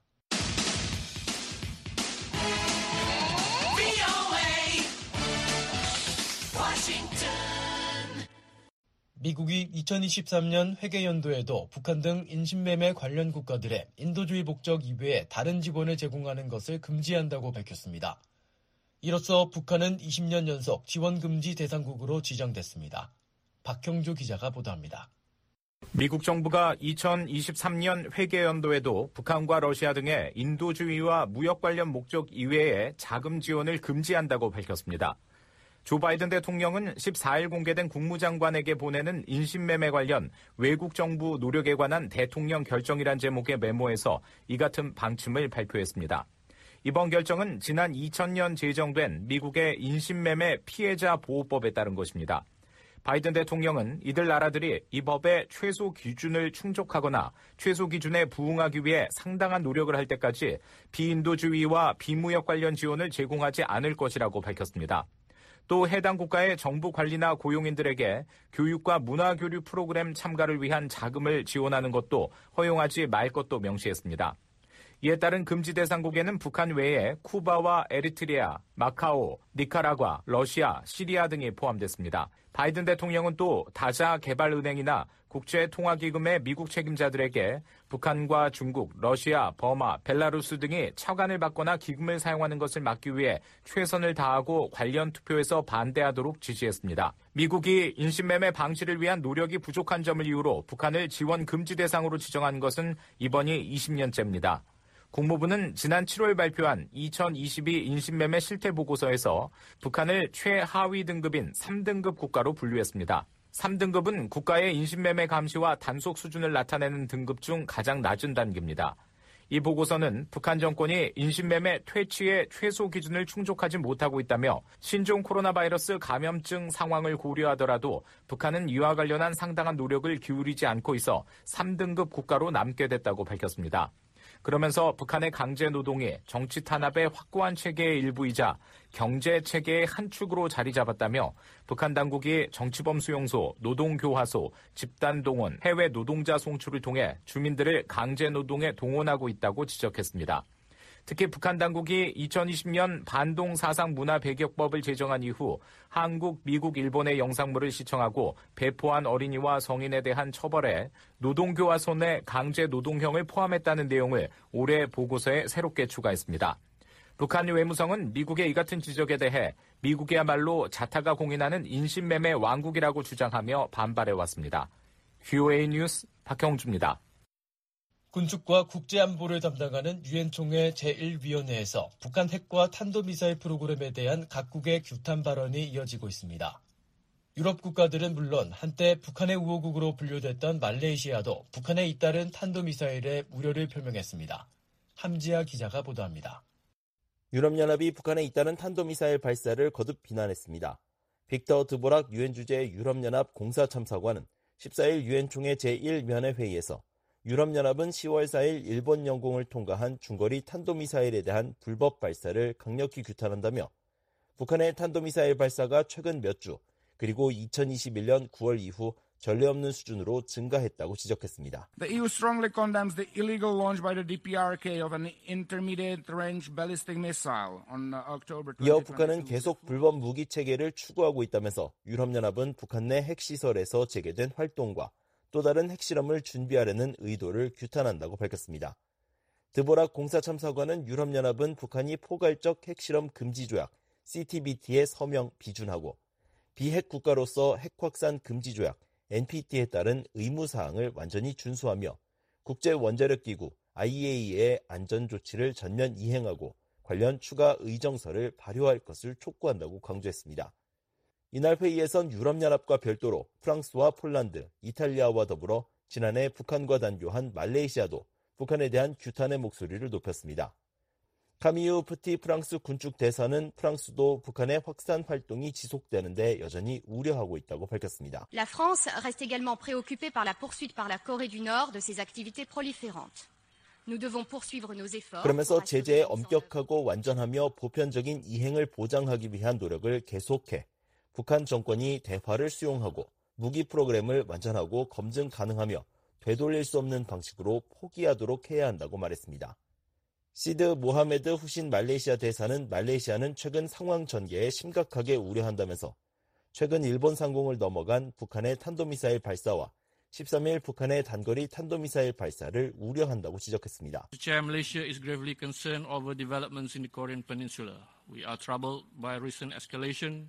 Speaker 3: 미국이 이천이십삼 년 회계연도에도 북한 등 인신매매 관련 국가들의 인도주의 목적 이외에 다른 지원을 제공하는 것을 금지한다고 밝혔습니다. 이로써 북한은 이십 년 연속 지원 금지 대상국으로 지정됐습니다. 박형주 기자가 보도합니다.
Speaker 10: 미국 정부가 이천이십삼 년 회계연도에도 북한과 러시아 등의 인도주의와 무역 관련 목적 이외에 자금 지원을 금지한다고 밝혔습니다. 조 바이든 대통령은 십사 일 공개된 국무장관에게 보내는 인신매매 관련 외국 정부 노력에 관한 대통령 결정이란 제목의 메모에서 이 같은 방침을 발표했습니다. 이번 결정은 지난 이천 년 제정된 미국의 인신매매 피해자 보호법에 따른 것입니다. 바이든 대통령은 이들 나라들이 이 법의 최소 기준을 충족하거나 최소 기준에 부응하기 위해 상당한 노력을 할 때까지 비인도주의와 비무역 관련 지원을 제공하지 않을 것이라고 밝혔습니다. 또 해당 국가의 정부 관리나 고용인들에게 교육과 문화교류 프로그램 참가를 위한 자금을 지원하는 것도 허용하지 말 것도 명시했습니다. 이에 따른 금지 대상국에는 북한 외에 쿠바와 에리트리아, 마카오, 니카라과, 러시아, 시리아 등이 포함됐습니다. 바이든 대통령은 또 다자개발은행이나 국제통화기금의 미국 책임자들에게 북한과 중국, 러시아, 버마, 벨라루스 등이 차관을 받거나 기금을 사용하는 것을 막기 위해 최선을 다하고 관련 투표에서 반대하도록 지시했습니다. 미국이 인신매매 방지를 위한 노력이 부족한 점을 이유로 북한을 지원 금지 대상으로 지정한 것은 이번이 이십 년째입니다. 국무부는 지난 칠월 발표한 이천이십이 인신매매 실태보고서에서 북한을 최하위 등급인 삼 등급 국가로 분류했습니다. 삼 등급은 국가의 인신매매 감시와 단속 수준을 나타내는 등급 중 가장 낮은 단계입니다. 이 보고서는 북한 정권이 인신매매 퇴치의 최소 기준을 충족하지 못하고 있다며 신종 코로나 바이러스 감염증 상황을 고려하더라도 북한은 이와 관련한 상당한 노력을 기울이지 않고 있어 삼 등급 국가로 남게 됐다고 밝혔습니다. 그러면서 북한의 강제 노동이 정치 탄압의 확고한 체계의 일부이자 경제 체계의 한 축으로 자리 잡았다며 북한 당국이 정치범 수용소, 노동교화소, 집단동원, 해외 노동자 송출을 통해 주민들을 강제 노동에 동원하고 있다고 지적했습니다. 특히 북한 당국이 이천이십 년 반동 사상 문화 배격법을 제정한 이후 한국, 미국, 일본의 영상물을 시청하고 배포한 어린이와 성인에 대한 처벌에 노동교화소 내 강제 노동형을 포함했다는 내용을 올해 보고서에 새롭게 추가했습니다. 북한 외무성은 미국의 이 같은 지적에 대해 미국이야말로 자타가 공인하는 인신매매 왕국이라고 주장하며 반발해왔습니다. 브이오에이 뉴스 박형주입니다.
Speaker 3: 군축과 국제안보를 담당하는 유엔 총회 제일 위원회에서 북한 핵과 탄도미사일 프로그램에 대한 각국의 규탄 발언이 이어지고 있습니다. 유럽 국가들은 물론 한때 북한의 우호국으로 분류됐던 말레이시아도 북한에 잇따른 탄도미사일에 우려를 표명했습니다. 함지아 기자가 보도합니다.
Speaker 8: 유럽연합이 북한에 잇따른 탄도미사일 발사를 거듭 비난했습니다. 빅터 드보락 유엔 주재 유럽연합 공사참사관은 십사 일 유엔 총회 제일 위원회 회의에서 유럽연합은 시월 사일 일본 영공을 통과한 중거리 탄도미사일에 대한 불법 발사를 강력히 규탄한다며 북한의 탄도미사일 발사가 최근 몇 주 그리고 이천이십일 년 구월 이후 전례 없는 수준으로 증가했다고 지적했습니다.
Speaker 11: The 이유 strongly condemns the illegal launch by the 디피아르케이 of an intermediate range ballistic missile on October 이십이.
Speaker 8: 이어 북한은 계속 불법 무기 체계를 추구하고 있다면서 유럽연합은 북한 내 핵시설에서 재개된 활동과 또 다른 핵실험을 준비하려는 의도를 규탄한다고 밝혔습니다. 드보락 공사참사관은 유럽연합은 북한이 포괄적 핵실험 금지 조약 씨티비티에 서명 비준하고 비핵 국가로서 핵 확산 금지 조약 엔피티에 따른 의무사항을 완전히 준수하며 국제원자력기구 아이에이이의 안전조치를 전면 이행하고 관련 추가 의정서를 발효할 것을 촉구한다고 강조했습니다. 이날 회의에선 유럽연합과 별도로 프랑스와 폴란드, 이탈리아와 더불어 지난해 북한과 단교한 말레이시아도 북한에 대한 규탄의 목소리를 높였습니다. 카미유 프티 프랑스 군축 대사는 프랑스도 북한의 확산 활동이 지속되는데 여전히 우려하고 있다고 밝혔습니다.
Speaker 12: La France reste également préoccupée par la poursuite par la Corée du Nord de ses activités proliférantes.
Speaker 8: 그러면서 제재에 엄격하고 완전하며 보편적인 이행을 보장하기 위한 노력을 계속해 북한 정권이 대화를 수용하고 무기 프로그램을 완전하고 검증 가능하며 되돌릴 수 없는 방식으로 포기하도록 해야 한다고 말했습니다. 시드 모하메드 후신 말레이시아 대사는 말레이시아는 최근 상황 전개에 심각하게 우려한다면서 최근 일본 상공을 넘어간 북한의 탄도미사일 발사와 십삼 일 북한의 단거리 탄도미사일 발사를 우려한다고 지적했습니다.
Speaker 12: Chair, Malaysia is gravely concerned over developments in the Korean Peninsula. We are troubled by recent escalation.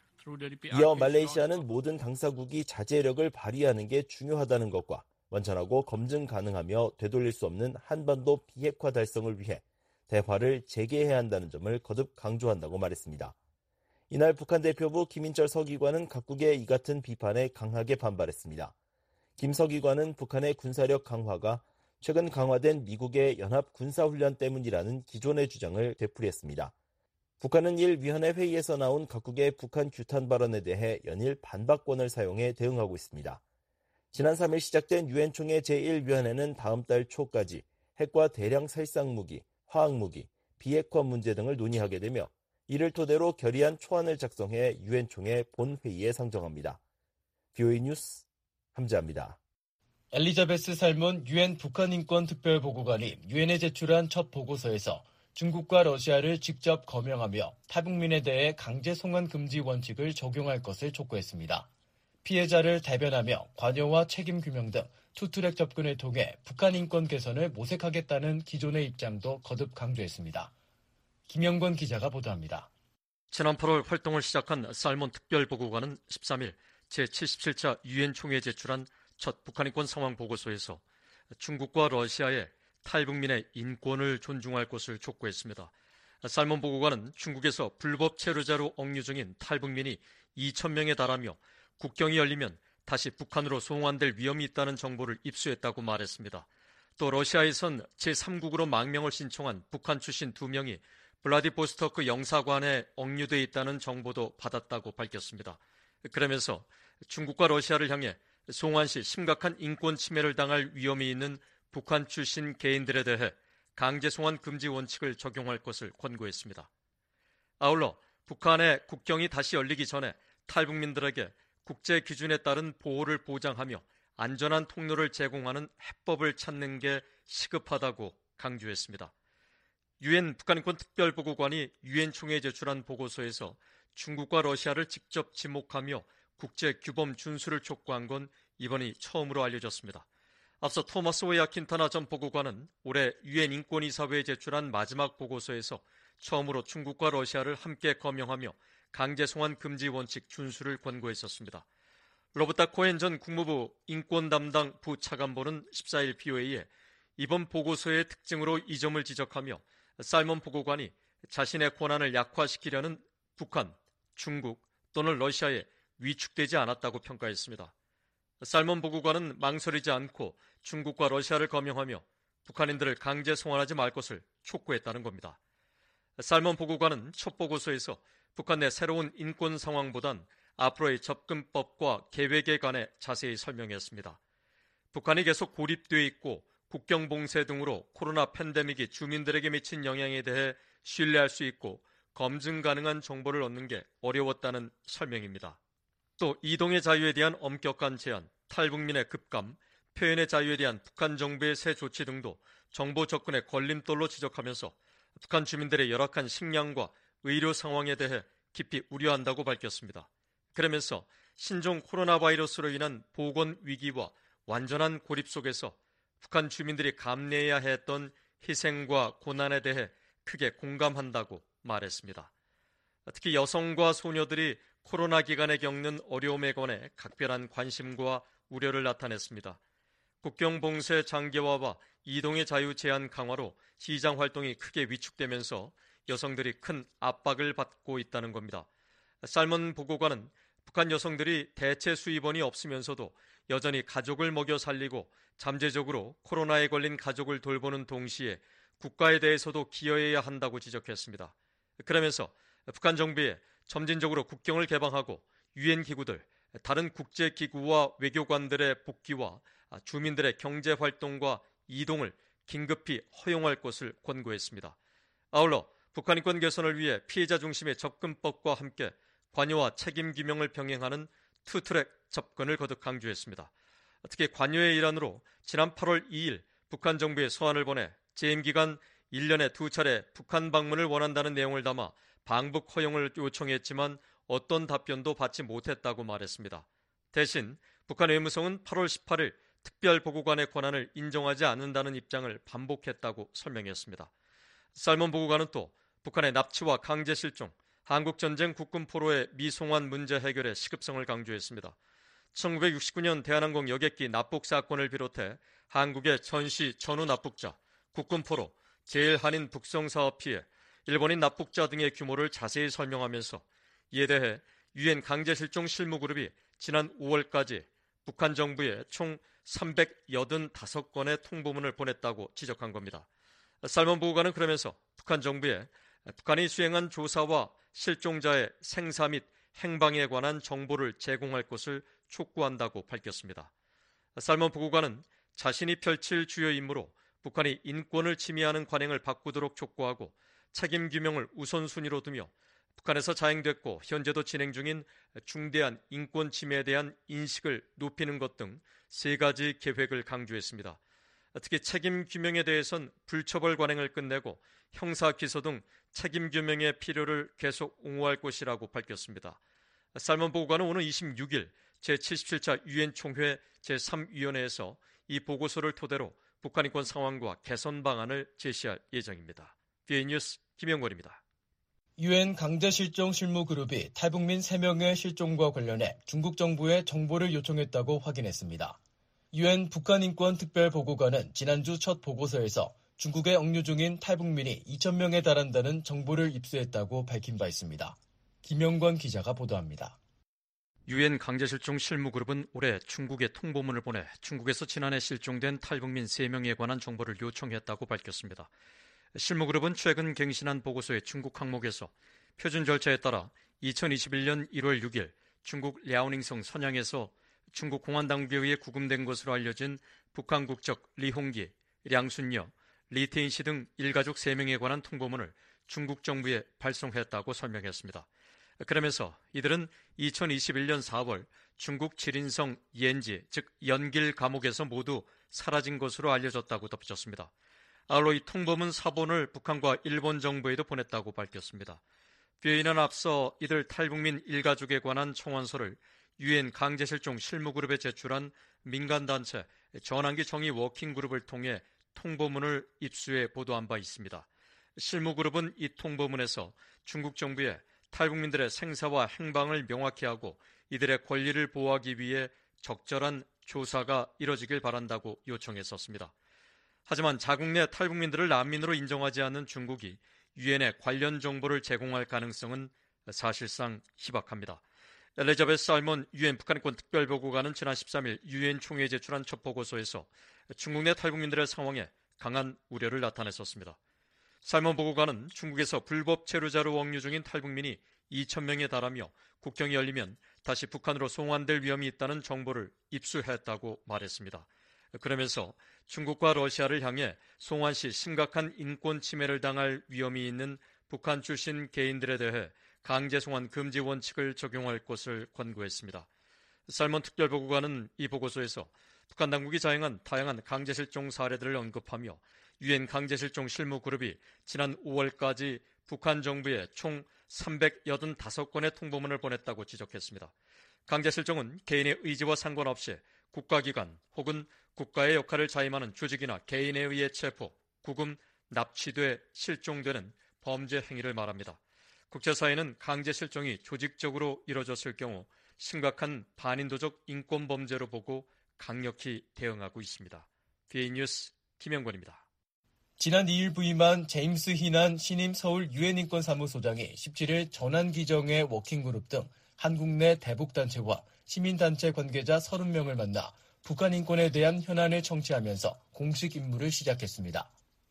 Speaker 8: 이어 말레이시아는 모든 당사국이 자제력을 발휘하는 게 중요하다는 것과 완전하고 검증 가능하며 되돌릴 수 없는 한반도 비핵화 달성을 위해 대화를 재개해야 한다는 점을 거듭 강조한다고 말했습니다. 이날 북한 대표부 김인철 서기관은 각국의 이 같은 비판에 강하게 반발했습니다. 김 서기관은 북한의 군사력 강화가 최근 강화된 미국의 연합 군사훈련 때문이라는 기존의 주장을 되풀이했습니다. 북한은 일 위원회 회의에서 나온 각국의 북한 규탄 발언에 대해 연일 반박권을 사용해 대응하고 있습니다. 지난 삼 일 시작된 유엔 총회 제일 위원회는 다음 달 초까지 핵과 대량 살상무기, 화학무기, 비핵화 문제 등을 논의하게 되며 이를 토대로 결의안 초안을 작성해 유엔 총회 본회의에 상정합니다. 비오이 뉴스 함재합니다.
Speaker 3: 엘리자베스 살몬 유엔 북한인권특별보고관이 유엔에 제출한 첫 보고서에서 중국과 러시아를 직접 거명하며 탈북민에 대해 강제 송환 금지 원칙을 적용할 것을 촉구했습니다. 피해자를 대변하며 관여와 책임 규명 등 투트랙 접근을 통해 북한 인권 개선을 모색하겠다는 기존의 입장도 거듭 강조했습니다. 김영권 기자가 보도합니다.
Speaker 4: 지난 팔월 활동을 시작한 살몬 특별보고관은 십삼 일 제칠십칠 차 유엔 총회에 제출한 첫 북한 인권 상황 보고서에서 중국과 러시아의 탈북민의 인권을 존중할 것을 촉구했습니다. 살몬 보고관은 중국에서 불법 체류자로 억류 중인 탈북민이 이천 명에 달하며 국경이 열리면 다시 북한으로 송환될 위험이 있다는 정보를 입수했다고 말했습니다. 또 러시아에선 제삼국으로 망명을 신청한 북한 출신 두 명이 블라디보스토크 영사관에 억류돼 있다는 정보도 받았다고 밝혔습니다. 그러면서 중국과 러시아를 향해 송환 시 심각한 인권 침해를 당할 위험이 있는 북한 출신 개인들에 대해 강제 송환 금지 원칙을 적용할 것을 권고했습니다. 아울러 북한의 국경이 다시 열리기 전에 탈북민들에게 국제 기준에 따른 보호를 보장하며 안전한 통로를 제공하는 해법을 찾는 게 시급하다고 강조했습니다. 유엔 북한인권 특별보고관이 유엔 총회에 제출한 보고서에서 중국과 러시아를 직접 지목하며 국제 규범 준수를 촉구한 건 이번이 처음으로 알려졌습니다. 앞서 토마스 웨아 킨타나 전 보고관은 올해 유엔 인권이사회에 제출한 마지막 보고서에서 처음으로 중국과 러시아를 함께 거명하며 강제 송환 금지 원칙 준수를 권고했었습니다. 로버타 코엔 전 국무부 인권 담당 부차관보는 십사 일 비오에이에 이번 보고서의 특징으로 이 점을 지적하며 살몬 보고관이 자신의 권한을 약화시키려는 북한, 중국 또는 러시아에 위축되지 않았다고 평가했습니다. 살몬 보고관은 망설이지 않고 중국과 러시아를 거명하며 북한인들을 강제 송환하지 말 것을 촉구했다는 겁니다. 살몬 보고관은 첫 보고서에서 북한 내 새로운 인권 상황보단 앞으로의 접근법과 계획에 관해 자세히 설명했습니다. 북한이 계속 고립되어 있고 국경 봉쇄 등으로 코로나 팬데믹이 주민들에게 미친 영향에 대해 신뢰할 수 있고 검증 가능한 정보를 얻는 게 어려웠다는 설명입니다. 또 이동의 자유에 대한 엄격한 제한, 탈북민의 급감, 표현의 자유에 대한 북한 정부의 새 조치 등도 정보 접근의 걸림돌로 지적하면서 북한 주민들의 열악한 식량과 의료 상황에 대해 깊이 우려한다고 밝혔습니다. 그러면서 신종 코로나 바이러스로 인한 보건 위기와 완전한 고립 속에서 북한 주민들이 감내해야 했던 희생과 고난에 대해 크게 공감한다고 말했습니다. 특히 여성과 소녀들이 코로나 기간에 겪는 어려움에 관해 각별한 관심과 우려를 나타냈습니다. 국경 봉쇄 장기화와 이동의 자유 제한 강화로 시장 활동이 크게 위축되면서 여성들이 큰 압박을 받고 있다는 겁니다. 살몬 보고관은 북한 여성들이 대체 수입원이 없으면서도 여전히 가족을 먹여 살리고 잠재적으로 코로나에 걸린 가족을 돌보는 동시에 국가에 대해서도 기여해야 한다고 지적했습니다. 그러면서 북한 정부에 점진적으로 국경을 개방하고 유엔 기구들, 다른 국제기구와 외교관들의 복귀와 주민들의 경제활동과 이동을 긴급히 허용할 것을 권고했습니다. 아울러 북한 인권 개선을 위해 피해자 중심의 접근법과 함께 관여와 책임 규명을 병행하는 투트랙 접근을 거듭 강조했습니다. 특히 관여의 일환으로 지난 팔월 이일 북한 정부에 서한을 보내 재임 기간 일 년에 두 차례 북한 방문을 원한다는 내용을 담아 방북 허용을 요청했지만 어떤 답변도 받지 못했다고 말했습니다. 대신 북한 외무성은 팔월 십팔일 특별보고관의 권한을 인정하지 않는다는 입장을 반복했다고 설명했습니다. 살몬 보고관은 또 북한의 납치와 강제 실종, 한국전쟁 국군 포로의 미송환 문제 해결의 시급성을 강조했습니다. 천구백육십구 년 대한항공 여객기 납북 사건을 비롯해 한국의 전시 전후 납북자, 국군 포로, 제일한인 북성사업 피해, 일본인 납북자 등의 규모를 자세히 설명하면서 이에 대해 유엔 강제실종 실무그룹이 지난 오월까지 북한 정부에 총 삼백팔십오 건의 통보문을 보냈다고 지적한 겁니다. 살몬 보고관은 그러면서 북한 정부에 북한이 수행한 조사와 실종자의 생사 및 행방에 관한 정보를 제공할 것을 촉구한다고 밝혔습니다. 살몬 보고관은 자신이 펼칠 주요 임무로 북한이 인권을 침해하는 관행을 바꾸도록 촉구하고 책임 규명을 우선순위로 두며 북한에서 자행됐고 현재도 진행 중인 중대한 인권 침해에 대한 인식을 높이는 것 등 세 가지 계획을 강조했습니다. 특히 책임 규명에 대해선 불처벌 관행을 끝내고 형사 기소 등 책임 규명의 필요를 계속 옹호할 것이라고 밝혔습니다. 살몬 보고관은 오늘 이십육일 제칠십칠 차 유엔 총회 제삼 위원회에서 이 보고서를 토대로 북한 인권 상황과 개선 방안을 제시할 예정입니다. 비에이 뉴스 김영권입니다.
Speaker 3: 유엔 강제실종 실무그룹이 탈북민 세 명의 실종과 관련해 중국 정부에 정보를 요청했다고 확인했습니다. 유엔 북한인권특별보고관은 지난주 첫 보고서에서 중국에 억류 중인 탈북민이 이천 명에 달한다는 정보를 입수했다고 밝힌 바 있습니다. 김영권 기자가 보도합니다.
Speaker 4: 유엔 강제실종 실무그룹은 올해 중국에 통보문을 보내 중국에서 지난해 실종된 탈북민 세 명에 관한 정보를 요청했다고 밝혔습니다. 실무그룹은 최근 갱신한 보고서의 중국 항목에서 표준 절차에 따라 이천이십일 년 일월 육일 중국 랴오닝성 선양에서 중국 공안당국에 의해 구금된 것으로 알려진 북한 국적 리홍기, 량순여, 리태인 씨 등 일가족 세 명에 관한 통보문을 중국 정부에 발송했다고 설명했습니다. 그러면서 이들은 이천이십일 년 사월 중국 지린성 옌지, 즉 연길 감옥에서 모두 사라진 것으로 알려졌다고 덧붙였습니다. 아울러 이 통보문 사본을 북한과 일본 정부에도 보냈다고 밝혔습니다. 비에이는 앞서 이들 탈북민 일가족에 관한 청원서를 유엔 강제실종 실무그룹에 제출한 민간단체 전환기 정의 워킹그룹을 통해 통보문을 입수해 보도한 바 있습니다. 실무그룹은 이 통보문에서 중국 정부에 탈북민들의 생사와 행방을 명확히 하고 이들의 권리를 보호하기 위해 적절한 조사가 이뤄지길 바란다고 요청했었습니다. 하지만 자국 내 탈북민들을 난민으로 인정하지 않는 중국이 유엔에 관련 정보를 제공할 가능성은 사실상 희박합니다. 엘리자베스 살몬 유엔 북한인권 특별보고관은 지난 십삼일 유엔 총회에 제출한 첫 보고서에서 중국 내 탈북민들의 상황에 강한 우려를 나타냈었습니다. 살몬 보고관은 중국에서 불법 체류자로 억류 중인 탈북민이 이천 명에 달하며 국경이 열리면 다시 북한으로 송환될 위험이 있다는 정보를 입수했다고 말했습니다. 그러면서 중국과 러시아를 향해 송환 시 심각한 인권 침해를 당할 위험이 있는 북한 출신 개인들에 대해 강제 송환 금지 원칙을 적용할 것을 권고했습니다. 살몬 특별보고관은 이 보고서에서 북한 당국이 자행한 다양한 강제실종 사례들을 언급하며 유엔 강제실종 실무그룹이 지난 오월까지 북한 정부에 총 삼백팔십오 건의 통보문을 보냈다고 지적했습니다. 강제실종은 개인의 의지와 상관없이 국가기관 혹은 국가의 역할을 자임하는 조직이나 개인에 의해 체포, 구금, 납치돼 실종되는 범죄 행위를 말합니다. 국제사회는 강제실종이 조직적으로 이뤄졌을 경우 심각한 반인도적 인권범죄로 보고 강력히 대응하고 있습니다. 비에이 뉴스 김영권입니다.
Speaker 3: 지난 이일 부임한 제임스 희난 신임 서울 유엔인권사무소장이 십칠일 전환기정의 워킹그룹 등 한국 내 대북단체와 시민단체 관계자 서른 명을 만나 북한 인권에 대한 현안을 청취하면서 공식 임무를 시작했습니다.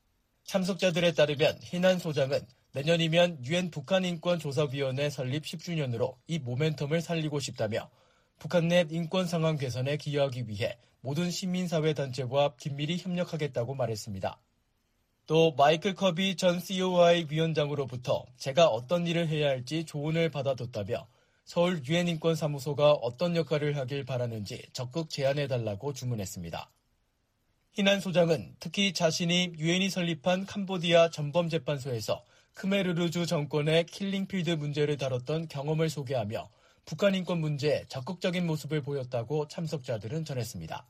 Speaker 3: 참석자들에 따르면 희난 소장은 내년이면 유엔 북한인권조사위원회 설립 십 주년으로 이 모멘텀을 살리고 싶다며 북한 내 인권 상황 개선에 기여하기 위해 모든 시민사회단체와 긴밀히 협력하겠다고 말했습니다. 또 마이클 커비 전 씨오아이 위원장으로부터 제가 어떤 일을 해야 할지 조언을 받아뒀다며 서울 유엔인권사무소가 어떤 역할을 하길 바라는지 적극 제안해달라고 주문했습니다. 희난 소장은 특히 자신이 유엔이 설립한 캄보디아 전범재판소에서 크메르르주 정권의 킬링필드 문제를 다뤘던 경험을 소개하며 북한 인권 문제에 적극적인 모습을 보였다고 참석자들은 전했습니다.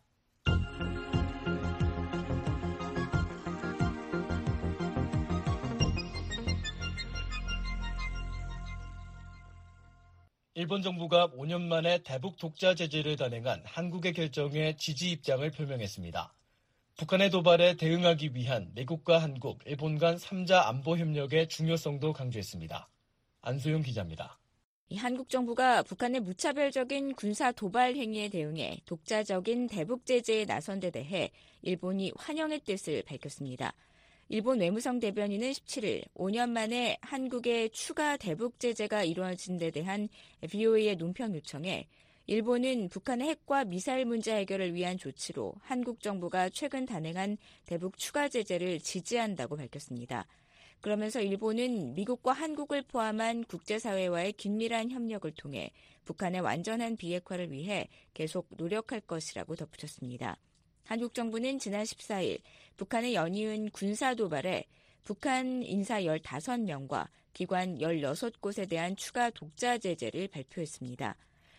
Speaker 3: 일본 정부가 오 년 만에 대북 독자 제재를 단행한 한국의 결정에 지지 입장을 표명했습니다. 북한의 도발에 대응하기 위한 미국과 한국, 일본 간 삼 자 안보 협력의 중요성도 강조했습니다. 안소영 기자입니다.
Speaker 13: 한국 정부가 북한의 무차별적인 군사 도발 행위에 대응해 독자적인 대북 제재에 나선 데 대해 일본이 환영의 뜻을 밝혔습니다. 일본 외무성 대변인은 십칠 일 오 년 만에 한국의 추가 대북 제재가 이루어진 데 대한 브이오에이의 논평 요청에 일본은 북한의 핵과 미사일 문제 해결을 위한 조치로 한국 정부가 최근 단행한 대북 추가 제재를 지지한다고 밝혔습니다. 그러면서 일본은 미국과 한국을 포함한 국제사회와의 긴밀한 협력을 통해 북한의 완전한 비핵화를 위해 계속 노력할 것이라고 덧붙였습니다. 한국 정부는 지난 십사 일 북한의 연이은 군사 도발에 북한 인사 열다섯 명과 기관 열여섯 곳에 대한 추가 독자 제재를 발표했습니다.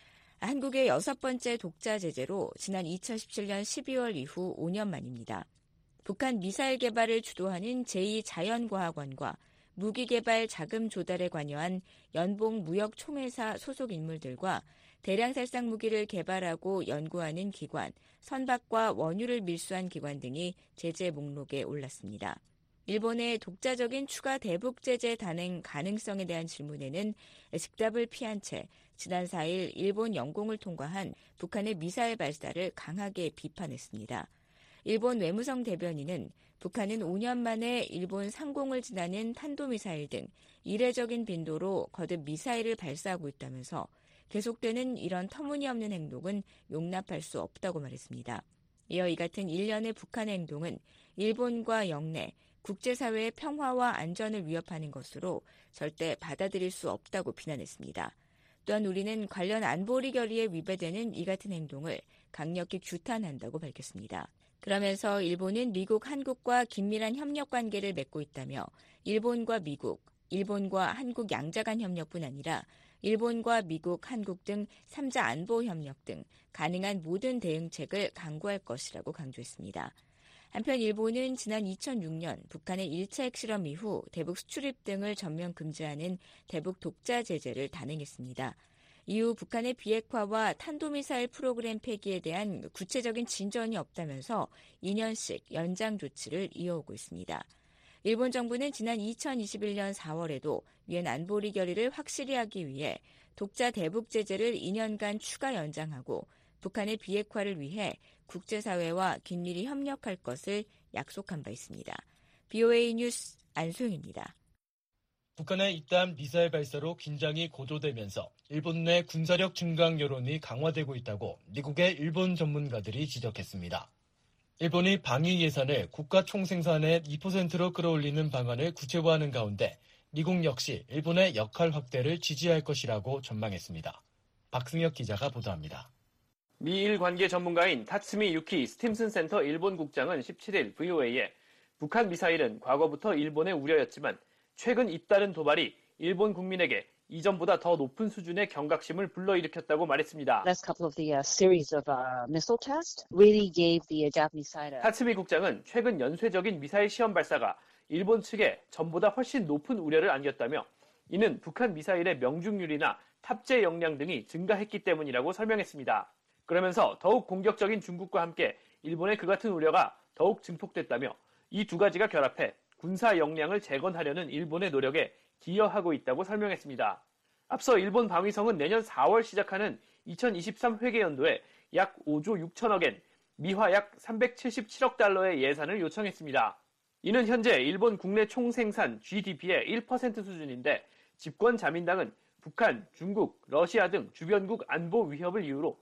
Speaker 13: 한국의 여섯 번째 독자 제재로 지난 이천십칠 년 십이월 이후 오 년 만입니다. 북한 미사일 개발을 주도하는 제이 자연과학원과 무기개발 자금 조달에 관여한 연봉무역총회사 소속 인물들과 대량 살상 무기를 개발하고 연구하는 기관, 선박과 원유를 밀수한 기관 등이 제재 목록에 올랐습니다. 일본의 독자적인 추가 대북 제재 단행 가능성에 대한 질문에는 즉답을 피한 채 지난 사 일 일본 영공을 통과한 북한의 미사일 발사를 강하게 비판했습니다. 일본 외무성 대변인은 북한은 오 년 만에 일본 상공을 지나는 탄도미사일 등 이례적인 빈도로 거듭 미사일을 발사하고 있다면서 계속되는 이런 터무니없는 행동은 용납할 수 없다고 말했습니다. 이어 이 같은 일련의 북한의 행동은 일본과 영내, 국제사회의 평화와 안전을 위협하는 것으로 절대 받아들일 수 없다고 비난했습니다. 또한 우리는 관련 안보리 결의에 위배되는 이 같은 행동을 강력히 규탄한다고 밝혔습니다. 그러면서 일본은 미국, 한국과 긴밀한 협력 관계를 맺고 있다며 일본과 미국, 일본과 한국 양자 간 협력뿐 아니라 일본과 미국, 한국 등 삼 자 안보 협력 등 가능한 모든 대응책을 강구할 것이라고 강조했습니다. 한편 일본은 지난 이천육 년 북한의 일 차 핵실험 이후 대북 수출입 등을 전면 금지하는 대북 독자 제재를 단행했습니다. 이후 북한의 비핵화와 탄도미사일 프로그램 폐기에 대한 구체적인 진전이 없다면서 이 년씩 연장 조치를 이어오고 있습니다. 일본 정부는 지난 이천이십일 년 사월에도 유엔 안보리 결의를 확실히 하기 위해 독자 대북 제재를 이 년간 추가 연장하고 북한의 비핵화를 위해 국제사회와 긴밀히 협력할 것을 약속한 바 있습니다. 브이오에이 뉴스 안소영입니다.
Speaker 3: 북한의 잇따른 미사일 발사로 긴장이 고조되면서 일본 내 군사력 증강 여론이 강화되고 있다고 미국의 일본 전문가들이 지적했습니다. 일본이 방위 예산을 국가 총생산의 이 퍼센트로 끌어올리는 방안을 구체화하는 가운데 미국 역시 일본의 역할 확대를 지지할 것이라고 전망했습니다. 박승혁 기자가 보도합니다.
Speaker 14: 미일 관계 전문가인 타츠미 유키 스팀슨 센터 일본 국장은 십칠 일 브이오에이에 북한 미사일은 과거부터 일본의 우려였지만 최근 잇따른 도발이 일본 국민에게 이전보다 더 높은 수준의 경각심을 불러일으켰다고 말했습니다.
Speaker 15: Last couple of the uh, series of uh, missile tests really gave the Japanese side.
Speaker 14: 타츠미 국장은 최근 연쇄적인 미사일 시험 발사가 일본 측에 전보다 훨씬 높은 우려를 안겼다며 이는 북한 미사일의 명중률이나 탑재 역량 등이 증가했기 때문이라고 설명했습니다. 그러면서 더욱 공격적인 중국과 함께 일본의 그 같은 우려가 더욱 증폭됐다며 이 두 가지가 결합해 군사 역량을 재건하려는 일본의 노력에 기여하고 있다고 설명했습니다. 앞서 일본 방위성은 내년 사월 시작하는 이천이십삼 회계연도에 약 오조 육천억엔, 미화 약 삼백칠십칠억 달러의 예산을 요청했습니다. 이는 현재 일본 국내 총생산 지디피의 일 퍼센트 수준인데 집권 자민당은 북한, 중국, 러시아 등 주변국 안보 위협을 이유로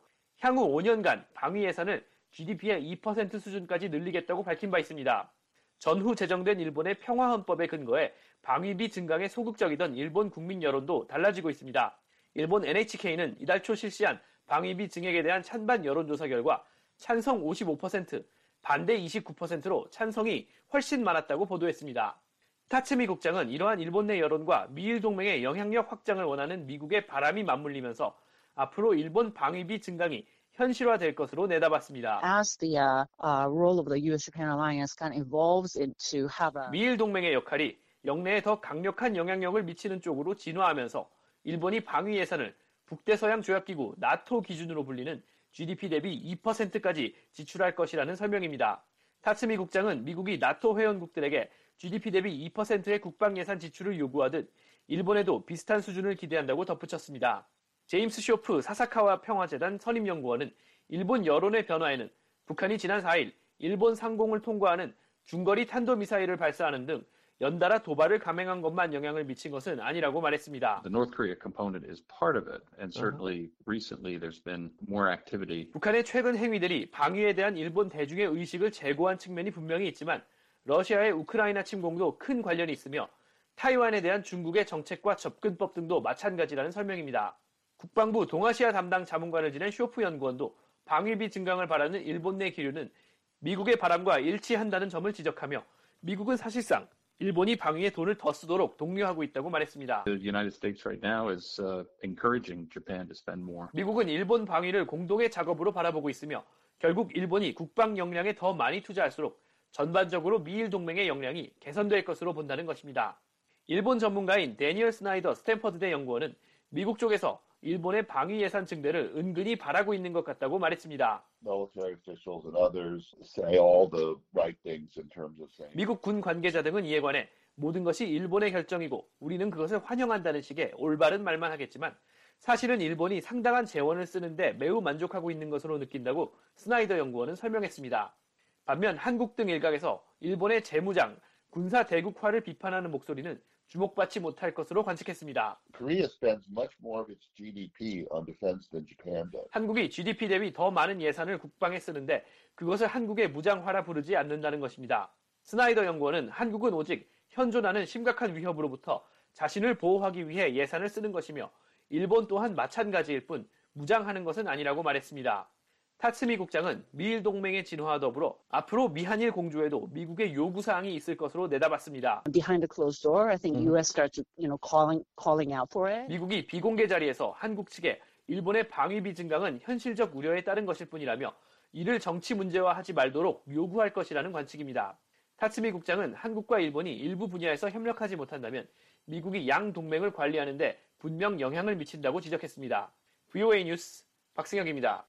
Speaker 14: 향후 오 년간 방위 예산을 지디피의 이 퍼센트 수준까지 늘리겠다고 밝힌 바 있습니다. 전후 제정된 일본의 평화헌법에 근거해 방위비 증강에 소극적이던 일본 국민 여론도 달라지고 있습니다. 일본 엔에이치케이는 이달 초 실시한 방위비 증액에 대한 찬반 여론조사 결과 찬성 오십오 퍼센트, 반대 이십구 퍼센트로 찬성이 훨씬 많았다고 보도했습니다. 타츠미 국장은 이러한 일본 내 여론과 미일 동맹의 영향력 확장을 원하는 미국의 바람이 맞물리면서 앞으로 일본 방위비 증강이 현실화될 것으로 내다봤습니다.
Speaker 15: As the uh, uh, role of the 유에스-Japan alliance kind of evolves into have a
Speaker 14: 미일 동맹의 역할이 영내에 더 강력한 영향력을 미치는 쪽으로 진화하면서 일본이 방위 예산을 북대서양 조약기구 나토 기준으로 불리는 지디피 대비 이 퍼센트까지 지출할 것이라는 설명입니다. 타츠미 국장은 미국이 나토 회원국들에게 지디피 대비 이 퍼센트의 국방 예산 지출을 요구하듯 일본에도 비슷한 수준을 기대한다고 덧붙였습니다. 제임스 쇼프 사사카와 평화재단 선임연구원은 일본 여론의 변화에는 북한이 지난 사 일 일본 상공을 통과하는 중거리 탄도미사일을 발사하는 등 연달아 도발을 감행한 것만 영향을 미친 것은 아니라고 말했습니다.
Speaker 16: The North Korea component is part of it, and certainly recently there's been more activity.
Speaker 14: 북한의 최근 행위들이 방위에 대한 일본 대중의 의식을 제고한 측면이 분명히 있지만 러시아의 우크라이나 침공도 큰 관련이 있으며 타이완에 대한 중국의 정책과 접근법 등도 마찬가지라는 설명입니다. 국방부 동아시아 담당 자문관을 지낸 쇼프 연구원도 방위비 증강을 바라는 일본 내 기류는 미국의 바람과 일치한다는 점을 지적하며 미국은 사실상 일본이 방위에 돈을 더 쓰도록 독려하고 있다고 말했습니다.
Speaker 16: The United States right now is uh, encouraging Japan to spend more.
Speaker 14: 미국은 일본 방위를 공동의 작업으로 바라보고 있으며 결국 일본이 국방 역량에 더 많이 투자할수록 전반적으로 미일 동맹의 역량이 개선될 것으로 본다는 것입니다. 일본 전문가인 데니얼 스나이더 스탠퍼드대 연구원은 미국 쪽에서 일본의 방위 예산 증대를 은근히 바라고 있는 것 같다고 말했습니다.
Speaker 17: Military officials and others say all the right things in terms of saying.
Speaker 14: 미국 군 관계자 등은 이에 관해 모든 것이 일본의 결정이고 우리는 그것을 환영한다는 식의 올바른 말만 하겠지만 사실은 일본이 상당한 재원을 쓰는데 매우 만족하고 있는 것으로 느낀다고 스나이더 연구원은 설명했습니다. 반면 한국 등 일각에서 일본의 재무장, 군사 대국화를 비판하는 목소리는 주목받지 못할 것으로 관측했습니다.
Speaker 17: Korea spends much more of its 지디피 on defense than Japan does.
Speaker 14: 한국이 지디피 대비 더 많은 예산을 국방에 쓰는데 그것을 한국의 무장화라 부르지 않는다는 것입니다. 스나이더 연구원은 한국은 오직 현존하는 심각한 위협으로부터 자신을 보호하기 위해 예산을 쓰는 것이며 일본 또한 마찬가지일 뿐 무장하는 것은 아니라고 말했습니다. 타츠미 국장은 미일 동맹의 진화와 더불어 앞으로 미한일 공조에도 미국의 요구사항이 있을 것으로 내다봤습니다.
Speaker 15: behind a closed door, I think U S starts, you know, calling calling out for it.
Speaker 14: 미국이 비공개 자리에서 한국 측에 일본의 방위비 증강은 현실적 우려에 따른 것일 뿐이라며 이를 정치 문제화하지 말도록 요구할 것이라는 관측입니다. 타츠미 국장은 한국과 일본이 일부 분야에서 협력하지 못한다면 미국이 양 동맹을 관리하는 데 분명 영향을 미친다고 지적했습니다. 브이오에이 뉴스 박승혁입니다.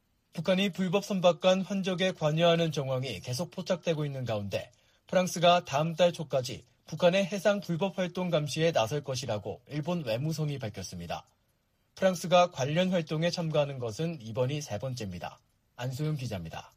Speaker 3: 북한이 불법 선박간 환적에 관여하는 정황이 계속 포착되고 있는 가운데 프랑스가 다음 달 초까지 북한의 해상 불법 활동 감시에 나설 것이라고 일본 외무성이 밝혔습니다. 프랑스가 관련 활동에 참가하는 것은 이번이 세 번째입니다. 안소영 기자입니다.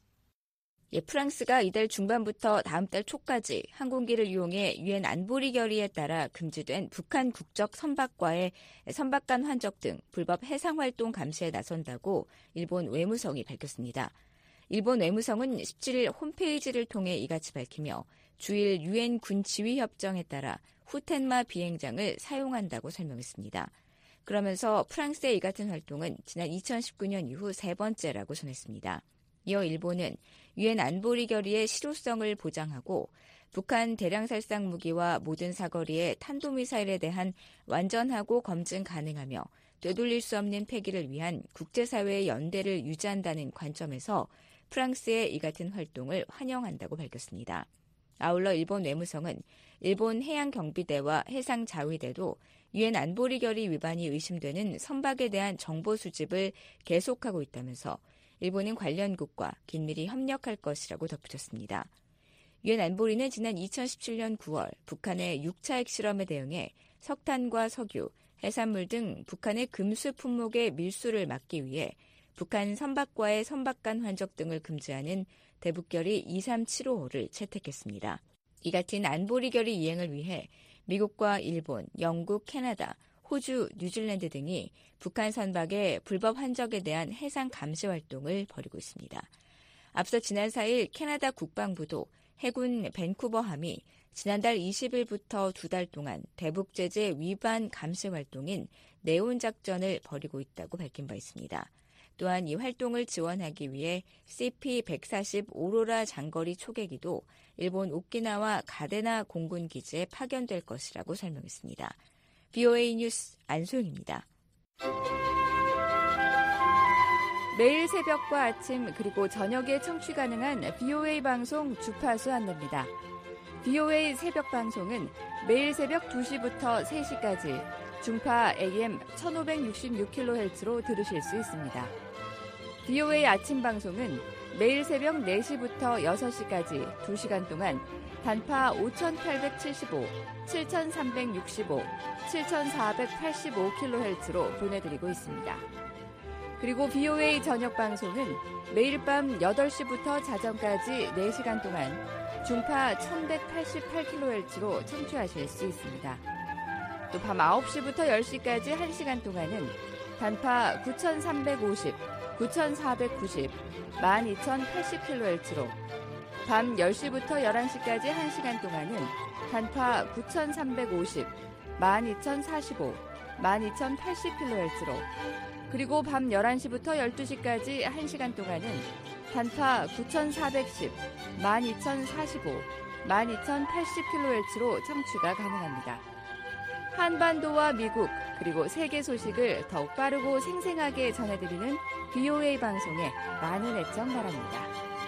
Speaker 13: 예, 프랑스가 이달 중반부터 다음 달 초까지 항공기를 이용해 유엔 안보리 결의에 따라 금지된 북한 국적 선박과의 선박간 환적 등 불법 해상활동 감시에 나선다고 일본 외무성이 밝혔습니다. 일본 외무성은 십칠 일 홈페이지를 통해 이같이 밝히며 주일 유엔 군 지휘협정에 따라 후텐마 비행장을 사용한다고 설명했습니다. 그러면서 프랑스의 이 같은 활동은 지난 이천십구 년 이후 세 번째라고 전했습니다. 이어 일본은 유엔 안보리 결의의 실효성을 보장하고 북한 대량살상 무기와 모든 사거리의 탄도미사일에 대한 완전하고 검증 가능하며 되돌릴 수 없는 폐기를 위한 국제사회의 연대를 유지한다는 관점에서 프랑스의 이 같은 활동을 환영한다고 밝혔습니다. 아울러 일본 외무성은 일본 해양경비대와 해상자위대도 유엔 안보리 결의 위반이 의심되는 선박에 대한 정보 수집을 계속하고 있다면서 일본은 관련국과 긴밀히 협력할 것이라고 덧붙였습니다. 유엔 안보리는 지난 이천십칠 년 구월 북한의 육 차 핵실험에 대응해 석탄과 석유, 해산물 등 북한의 금수 품목의 밀수를 막기 위해 북한 선박과의 선박간 환적 등을 금지하는 대북결의 이삼칠오호를 채택했습니다. 이 같은 안보리 결의 이행을 위해 미국과 일본, 영국, 캐나다, 호주, 뉴질랜드 등이 북한 선박의 불법 환적에 대한 해상 감시 활동을 벌이고 있습니다. 앞서 지난 사 일 캐나다 국방부도 해군 밴쿠버함이 지난달 이십 일부터 두 달 동안 대북 제재 위반 감시 활동인 네온 작전을 벌이고 있다고 밝힌 바 있습니다. 또한 이 활동을 지원하기 위해 씨피 백사십 오로라 장거리 초계기도 일본 오키나와 가데나 공군 기지에 파견될 것이라고 설명했습니다. 브이오에이 뉴스 안소영입니다. 매일 새벽과 아침 그리고 저녁에 청취 가능한 브이오에이 방송 주파수 안내입니다. 브이오에이 새벽 방송은 매일 새벽 두 시부터 세 시까지 중파 에이엠 천오백육십육 킬로헤르츠로 들으실 수 있습니다. 브이오에이 아침 방송은 매일 새벽 네 시부터 여섯 시까지 두 시간 동안 단파 오천팔백칠십오, 칠천삼백육십오, 칠천사백팔십오 킬로헤르츠로 보내드리고 있습니다. 그리고 브이오에이 저녁 방송은 매일 밤 여덟 시부터 자정까지 네 시간 동안 중파 천백팔십팔 킬로헤르츠로 청취하실 수 있습니다. 또 밤 아홉 시부터 열 시까지 한 시간 동안은 단파 구천삼백오십, 구천사백구십, 만 이천팔십 킬로헤르츠로 밤 열 시부터 열한 시까지 한 시간 동안은 단파 구천삼백오십, 만 이천사십오, 만 이천팔십 킬로헤르츠로 그리고 밤 열한 시부터 열두 시까지 한 시간 동안은 단파 구천사백십, 만 이천사십오, 만 이천팔십 킬로헤르츠로 청취가 가능합니다. 한반도와 미국 그리고 세계 소식을 더욱 빠르고 생생하게 전해드리는 브이오에이 방송에 많은 애청 바랍니다.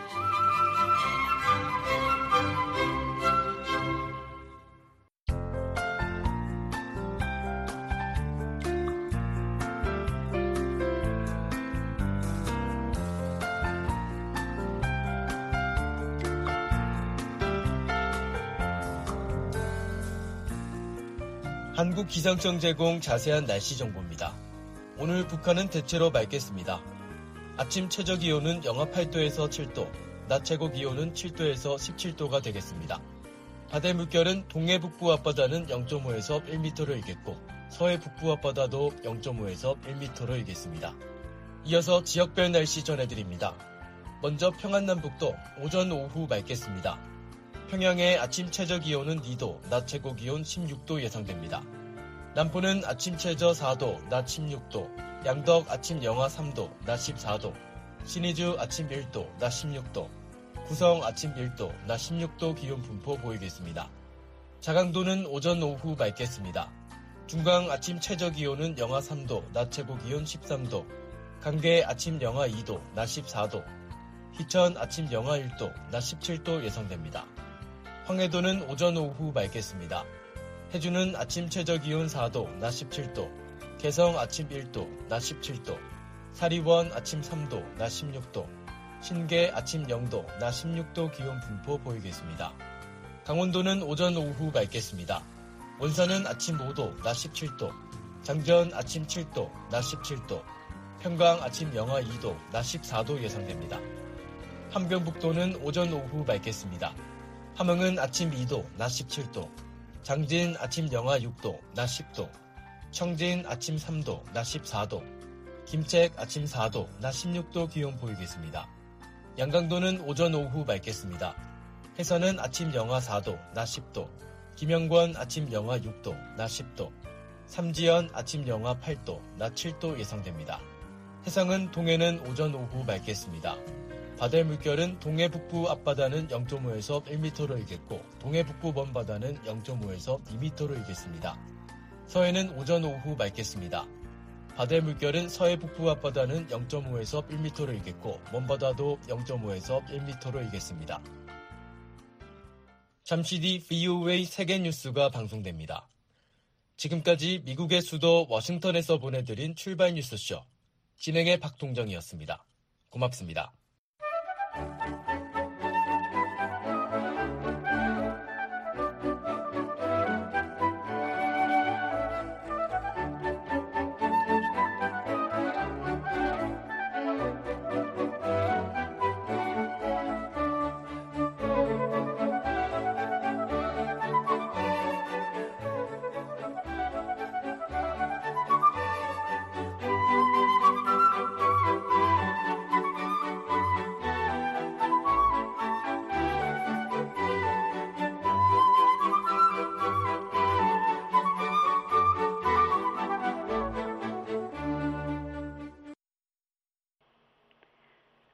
Speaker 3: 한국기상청 제공 자세한 날씨 정보입니다. 오늘 북한은 대체로 맑겠습니다. 아침 최저기온은 영하 팔 도에서 칠 도, 낮 최고기온은 칠 도에서 십칠 도가 되겠습니다. 바다의 물결은 동해 북부 앞바다는 영 점 오에서 일 미터로 일겠고 서해 북부 앞바다도 영 점 오에서 일 미터로 일겠습니다. 이어서 지역별 날씨 전해드립니다. 먼저 평안남북도 오전 오후 맑겠습니다. 평양의 아침 최저기온은 이 도, 낮 최고기온 십육 도 예상됩니다. 남포는 아침 최저 사 도, 낮 십육 도, 양덕 아침 영하 삼 도, 낮 십사 도, 신의주 아침 일 도, 낮 십육 도, 구성 아침 일 도, 낮 십육 도 기온 분포 보이겠습니다. 자강도는 오전 오후 맑겠습니다. 중강 아침 최저기온은 영하 삼 도, 낮 최고기온 십삼 도, 강계 아침 영하 이 도, 낮 십사 도, 희천 아침 영하 일 도, 낮 십칠 도 예상됩니다. 황해도는 오전 오후 맑겠습니다. 해주는 아침 최저기온 사 도, 낮 십칠 도, 개성 아침 일 도, 낮 십칠 도, 사리원 아침 삼 도, 낮 십육 도, 신계 아침 영 도, 낮 십육 도 기온 분포 보이겠습니다. 강원도는 오전 오후 맑겠습니다. 원산은 아침 오 도, 낮 십칠 도, 장전 아침 칠 도, 낮 십칠 도, 평강 아침 영하 이 도, 낮 십사 도 예상됩니다. 함경북도는 오전 오후 맑겠습니다. 함흥은 아침 이 도, 낮 십칠 도, 장진 아침 영하 육 도, 낮 십 도, 청진 아침 삼 도, 낮 십사 도, 김책 아침 사 도, 낮 십육 도 기온 보이겠습니다. 양강도는 오전 오후 맑겠습니다. 해선은 아침 영하 사 도, 낮 십 도, 김영권 아침 영하 육 도, 낮 십 도, 삼지연 아침 영하 팔 도, 낮 칠 도 예상됩니다. 해상은 동해는 오전 오후 맑겠습니다. 바다의 물결은 동해 북부 앞바다는 영 점 오에서 일 미터로 일겠고 동해 북부 먼바다는 영 점 오에서 이 미터로 일겠습니다. 서해는 오전 오후 맑겠습니다. 바다의 물결은 서해 북부 앞바다는 영 점 오에서 일 미터로 일겠고 먼바다도 영 점 오에서 일 미터로 일겠습니다. 잠시 뒤 브이오에이 세계 뉴스가 방송됩니다. 지금까지 미국의 수도 워싱턴에서 보내드린 출발 뉴스쇼 진행의 박동정이었습니다. 고맙습니다.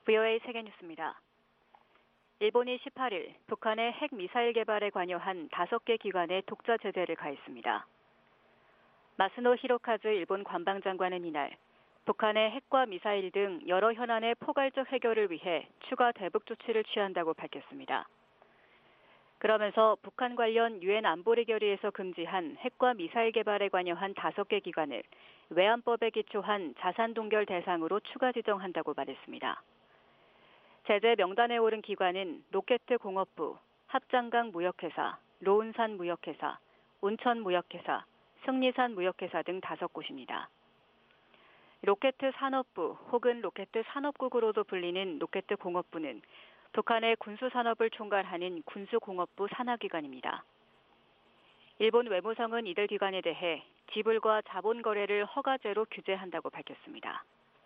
Speaker 1: 브이오에이 세계뉴스입니다. 일본이 십팔 일 북한의 핵미사일 개발에 관여한 다섯 개 기관에 독자 제재를 가했습니다. 마스노 히로카즈 일본 관방장관은 이날 북한의 핵과 미사일 등 여러 현안의 포괄적 해결을 위해 추가 대북 조치를 취한다고 밝혔습니다. 그러면서 북한 관련 유엔 안보리 결의에서 금지한 핵과 미사일 개발에 관여한 다섯 개 기관을 외환법에 기초한 자산 동결 대상으로 추가 지정한다고 말했습니다. 제재 명단에 오른 기관은 로켓공업부, 합장강 무역회사, 로운산 무역회사, 온천 무역회사, 승리산 무역회사 등 다섯 곳입니다. 로켓 산업부 혹은 로켓 산업국으로도 불리는 로켓공업부는 북한의 군수산업을 총괄하는 군수공업부 산하기관입니다. 일본 외무성은 이들 기관에 대해 지불과 자본 거래를 허가제로 규제한다고 밝혔습니다.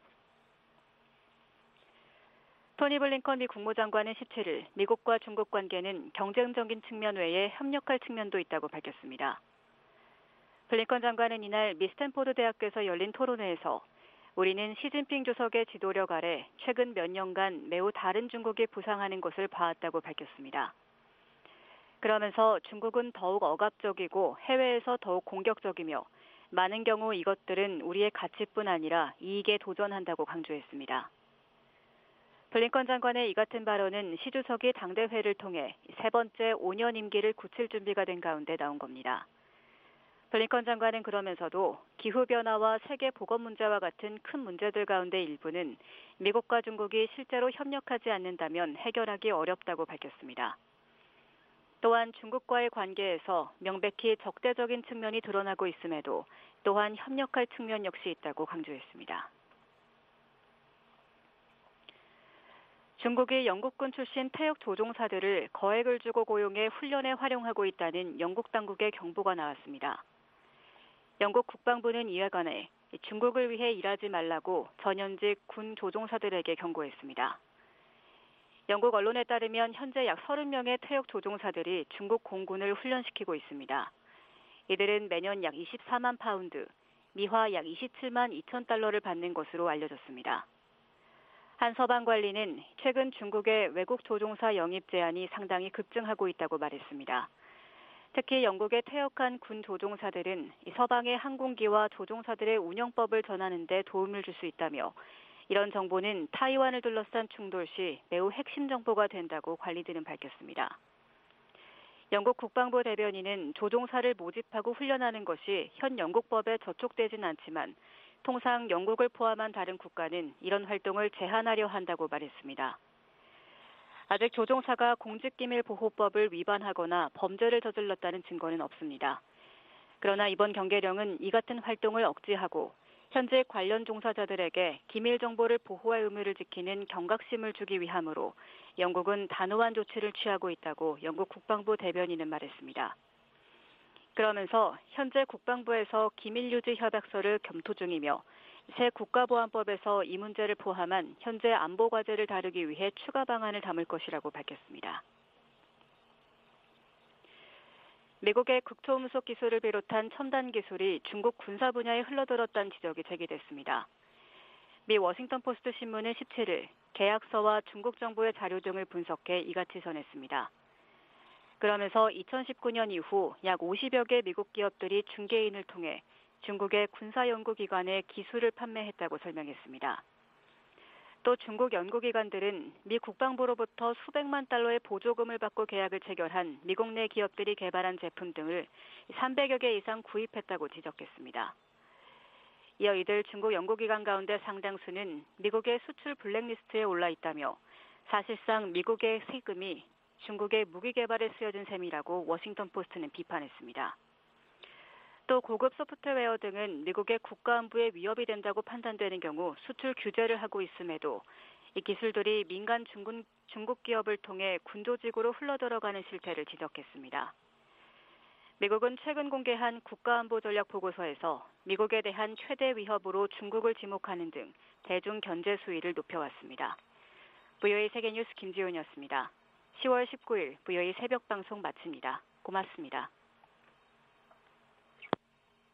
Speaker 1: 토니 블링컨 미 국무장관은 십칠 일 미국과 중국 관계는 경쟁적인 측면 외에 협력할 측면도 있다고 밝혔습니다. 블링컨 장관은 이날 미 스탠포드 대학교에서 열린 토론회에서 우리는 시진핑 주석의 지도력 아래 최근 몇 년간 매우 다른 중국이 부상하는 것을 봐왔다고 밝혔습니다. 그러면서 중국은 더욱 억압적이고 해외에서 더욱 공격적이며 많은 경우 이것들은 우리의 가치뿐 아니라 이익에 도전한다고 강조했습니다. 블링컨 장관의 이 같은 발언은 시 주석이 당대회를 통해 세 번째 오 년 임기를 굳힐 준비가 된 가운데 나온 겁니다. 블링컨 장관은 그러면서도 기후변화와 세계 보건 문제와 같은 큰 문제들 가운데 일부는 미국과 중국이 실제로 협력하지 않는다면 해결하기 어렵다고 밝혔습니다. 또한 중국과의 관계에서 명백히 적대적인 측면이 드러나고 있음에도 또한 협력할 측면 역시 있다고 강조했습니다. 중국이 영국군 출신 태역 조종사들을 거액을 주고 고용해 훈련에 활용하고 있다는 영국 당국의 경보가 나왔습니다. 영국 국방부는 이에 관해 중국을 위해 일하지 말라고 전현직 군 조종사들에게 경고했습니다. 영국 언론에 따르면 현재 약 서른 명의 태역 조종사들이 중국 공군을 훈련시키고 있습니다. 이들은 매년 약 이십사만 파운드, 미화 약 이십칠만 이천 달러를 받는 것으로 알려졌습니다. 한 서방 관리는 최근 중국의 외국 조종사 영입 제한이 상당히 급증하고 있다고 말했습니다. 특히 영국의 퇴역한 군 조종사들은 서방의 항공기와 조종사들의 운영법을 전하는 데 도움을 줄 수 있다며 이런 정보는 타이완을 둘러싼 충돌 시 매우 핵심 정보가 된다고 관리들은 밝혔습니다. 영국 국방부 대변인은 조종사를 모집하고 훈련하는 것이 현 영국법에 저촉되진 않지만 통상 영국을 포함한 다른 국가는 이런 활동을 제한하려 한다고 말했습니다. 아직 조종사가 공직기밀보호법을 위반하거나 범죄를 저질렀다는 증거는 없습니다. 그러나 이번 경계령은 이 같은 활동을 억제하고 현재 관련 종사자들에게 기밀 정보를 보호할 의무를 지키는 경각심을 주기 위함으로 영국은 단호한 조치를 취하고 있다고 영국 국방부 대변인은 말했습니다. 그러면서 현재 국방부에서 기밀유지 협약서를 검토 중이며 새 국가보안법에서 이 문제를 포함한 현재 안보 과제를 다루기 위해 추가 방안을 담을 것이라고 밝혔습니다. 미국의 극초음속 기술을 비롯한 첨단 기술이 중국 군사 분야에 흘러들었다는 지적이 제기됐습니다. 미 워싱턴 포스트 신문은 십칠 일 계약서와 중국 정부의 자료 등을 분석해 이같이 전했습니다. 그러면서 이천십구 년 이후 약 오십여 개 미국 기업들이 중개인을 통해 중국의 군사연구기관에 기술을 판매했다고 설명했습니다. 또 중국 연구기관들은 미 국방부로부터 수백만 달러의 보조금을 받고 계약을 체결한 미국 내 기업들이 개발한 제품 등을 삼백여 개 이상 구입했다고 지적했습니다. 이어 이들 중국 연구기관 가운데 상당수는 미국의 수출 블랙리스트에 올라 있다며 사실상 미국의 세금이 중국의 무기 개발에 쓰여진 셈이라고 워싱턴 포스트는 비판했습니다. 또 고급 소프트웨어 등은 미국의 국가안보에 위협이 된다고 판단되는 경우 수출 규제를 하고 있음에도 이 기술들이 민간 중군, 중국 기업을 통해 군조직으로 흘러들어가는 실태를 지적했습니다. 미국은 최근 공개한 국가안보 전략 보고서에서 미국에 대한 최대 위협으로 중국을 지목하는 등 대중 견제 수위를 높여왔습니다. 브이오에이 세계뉴스 김지훈이었습니다. 시월 십구일 브이오에이 새벽 방송 마칩니다. 고맙습니다.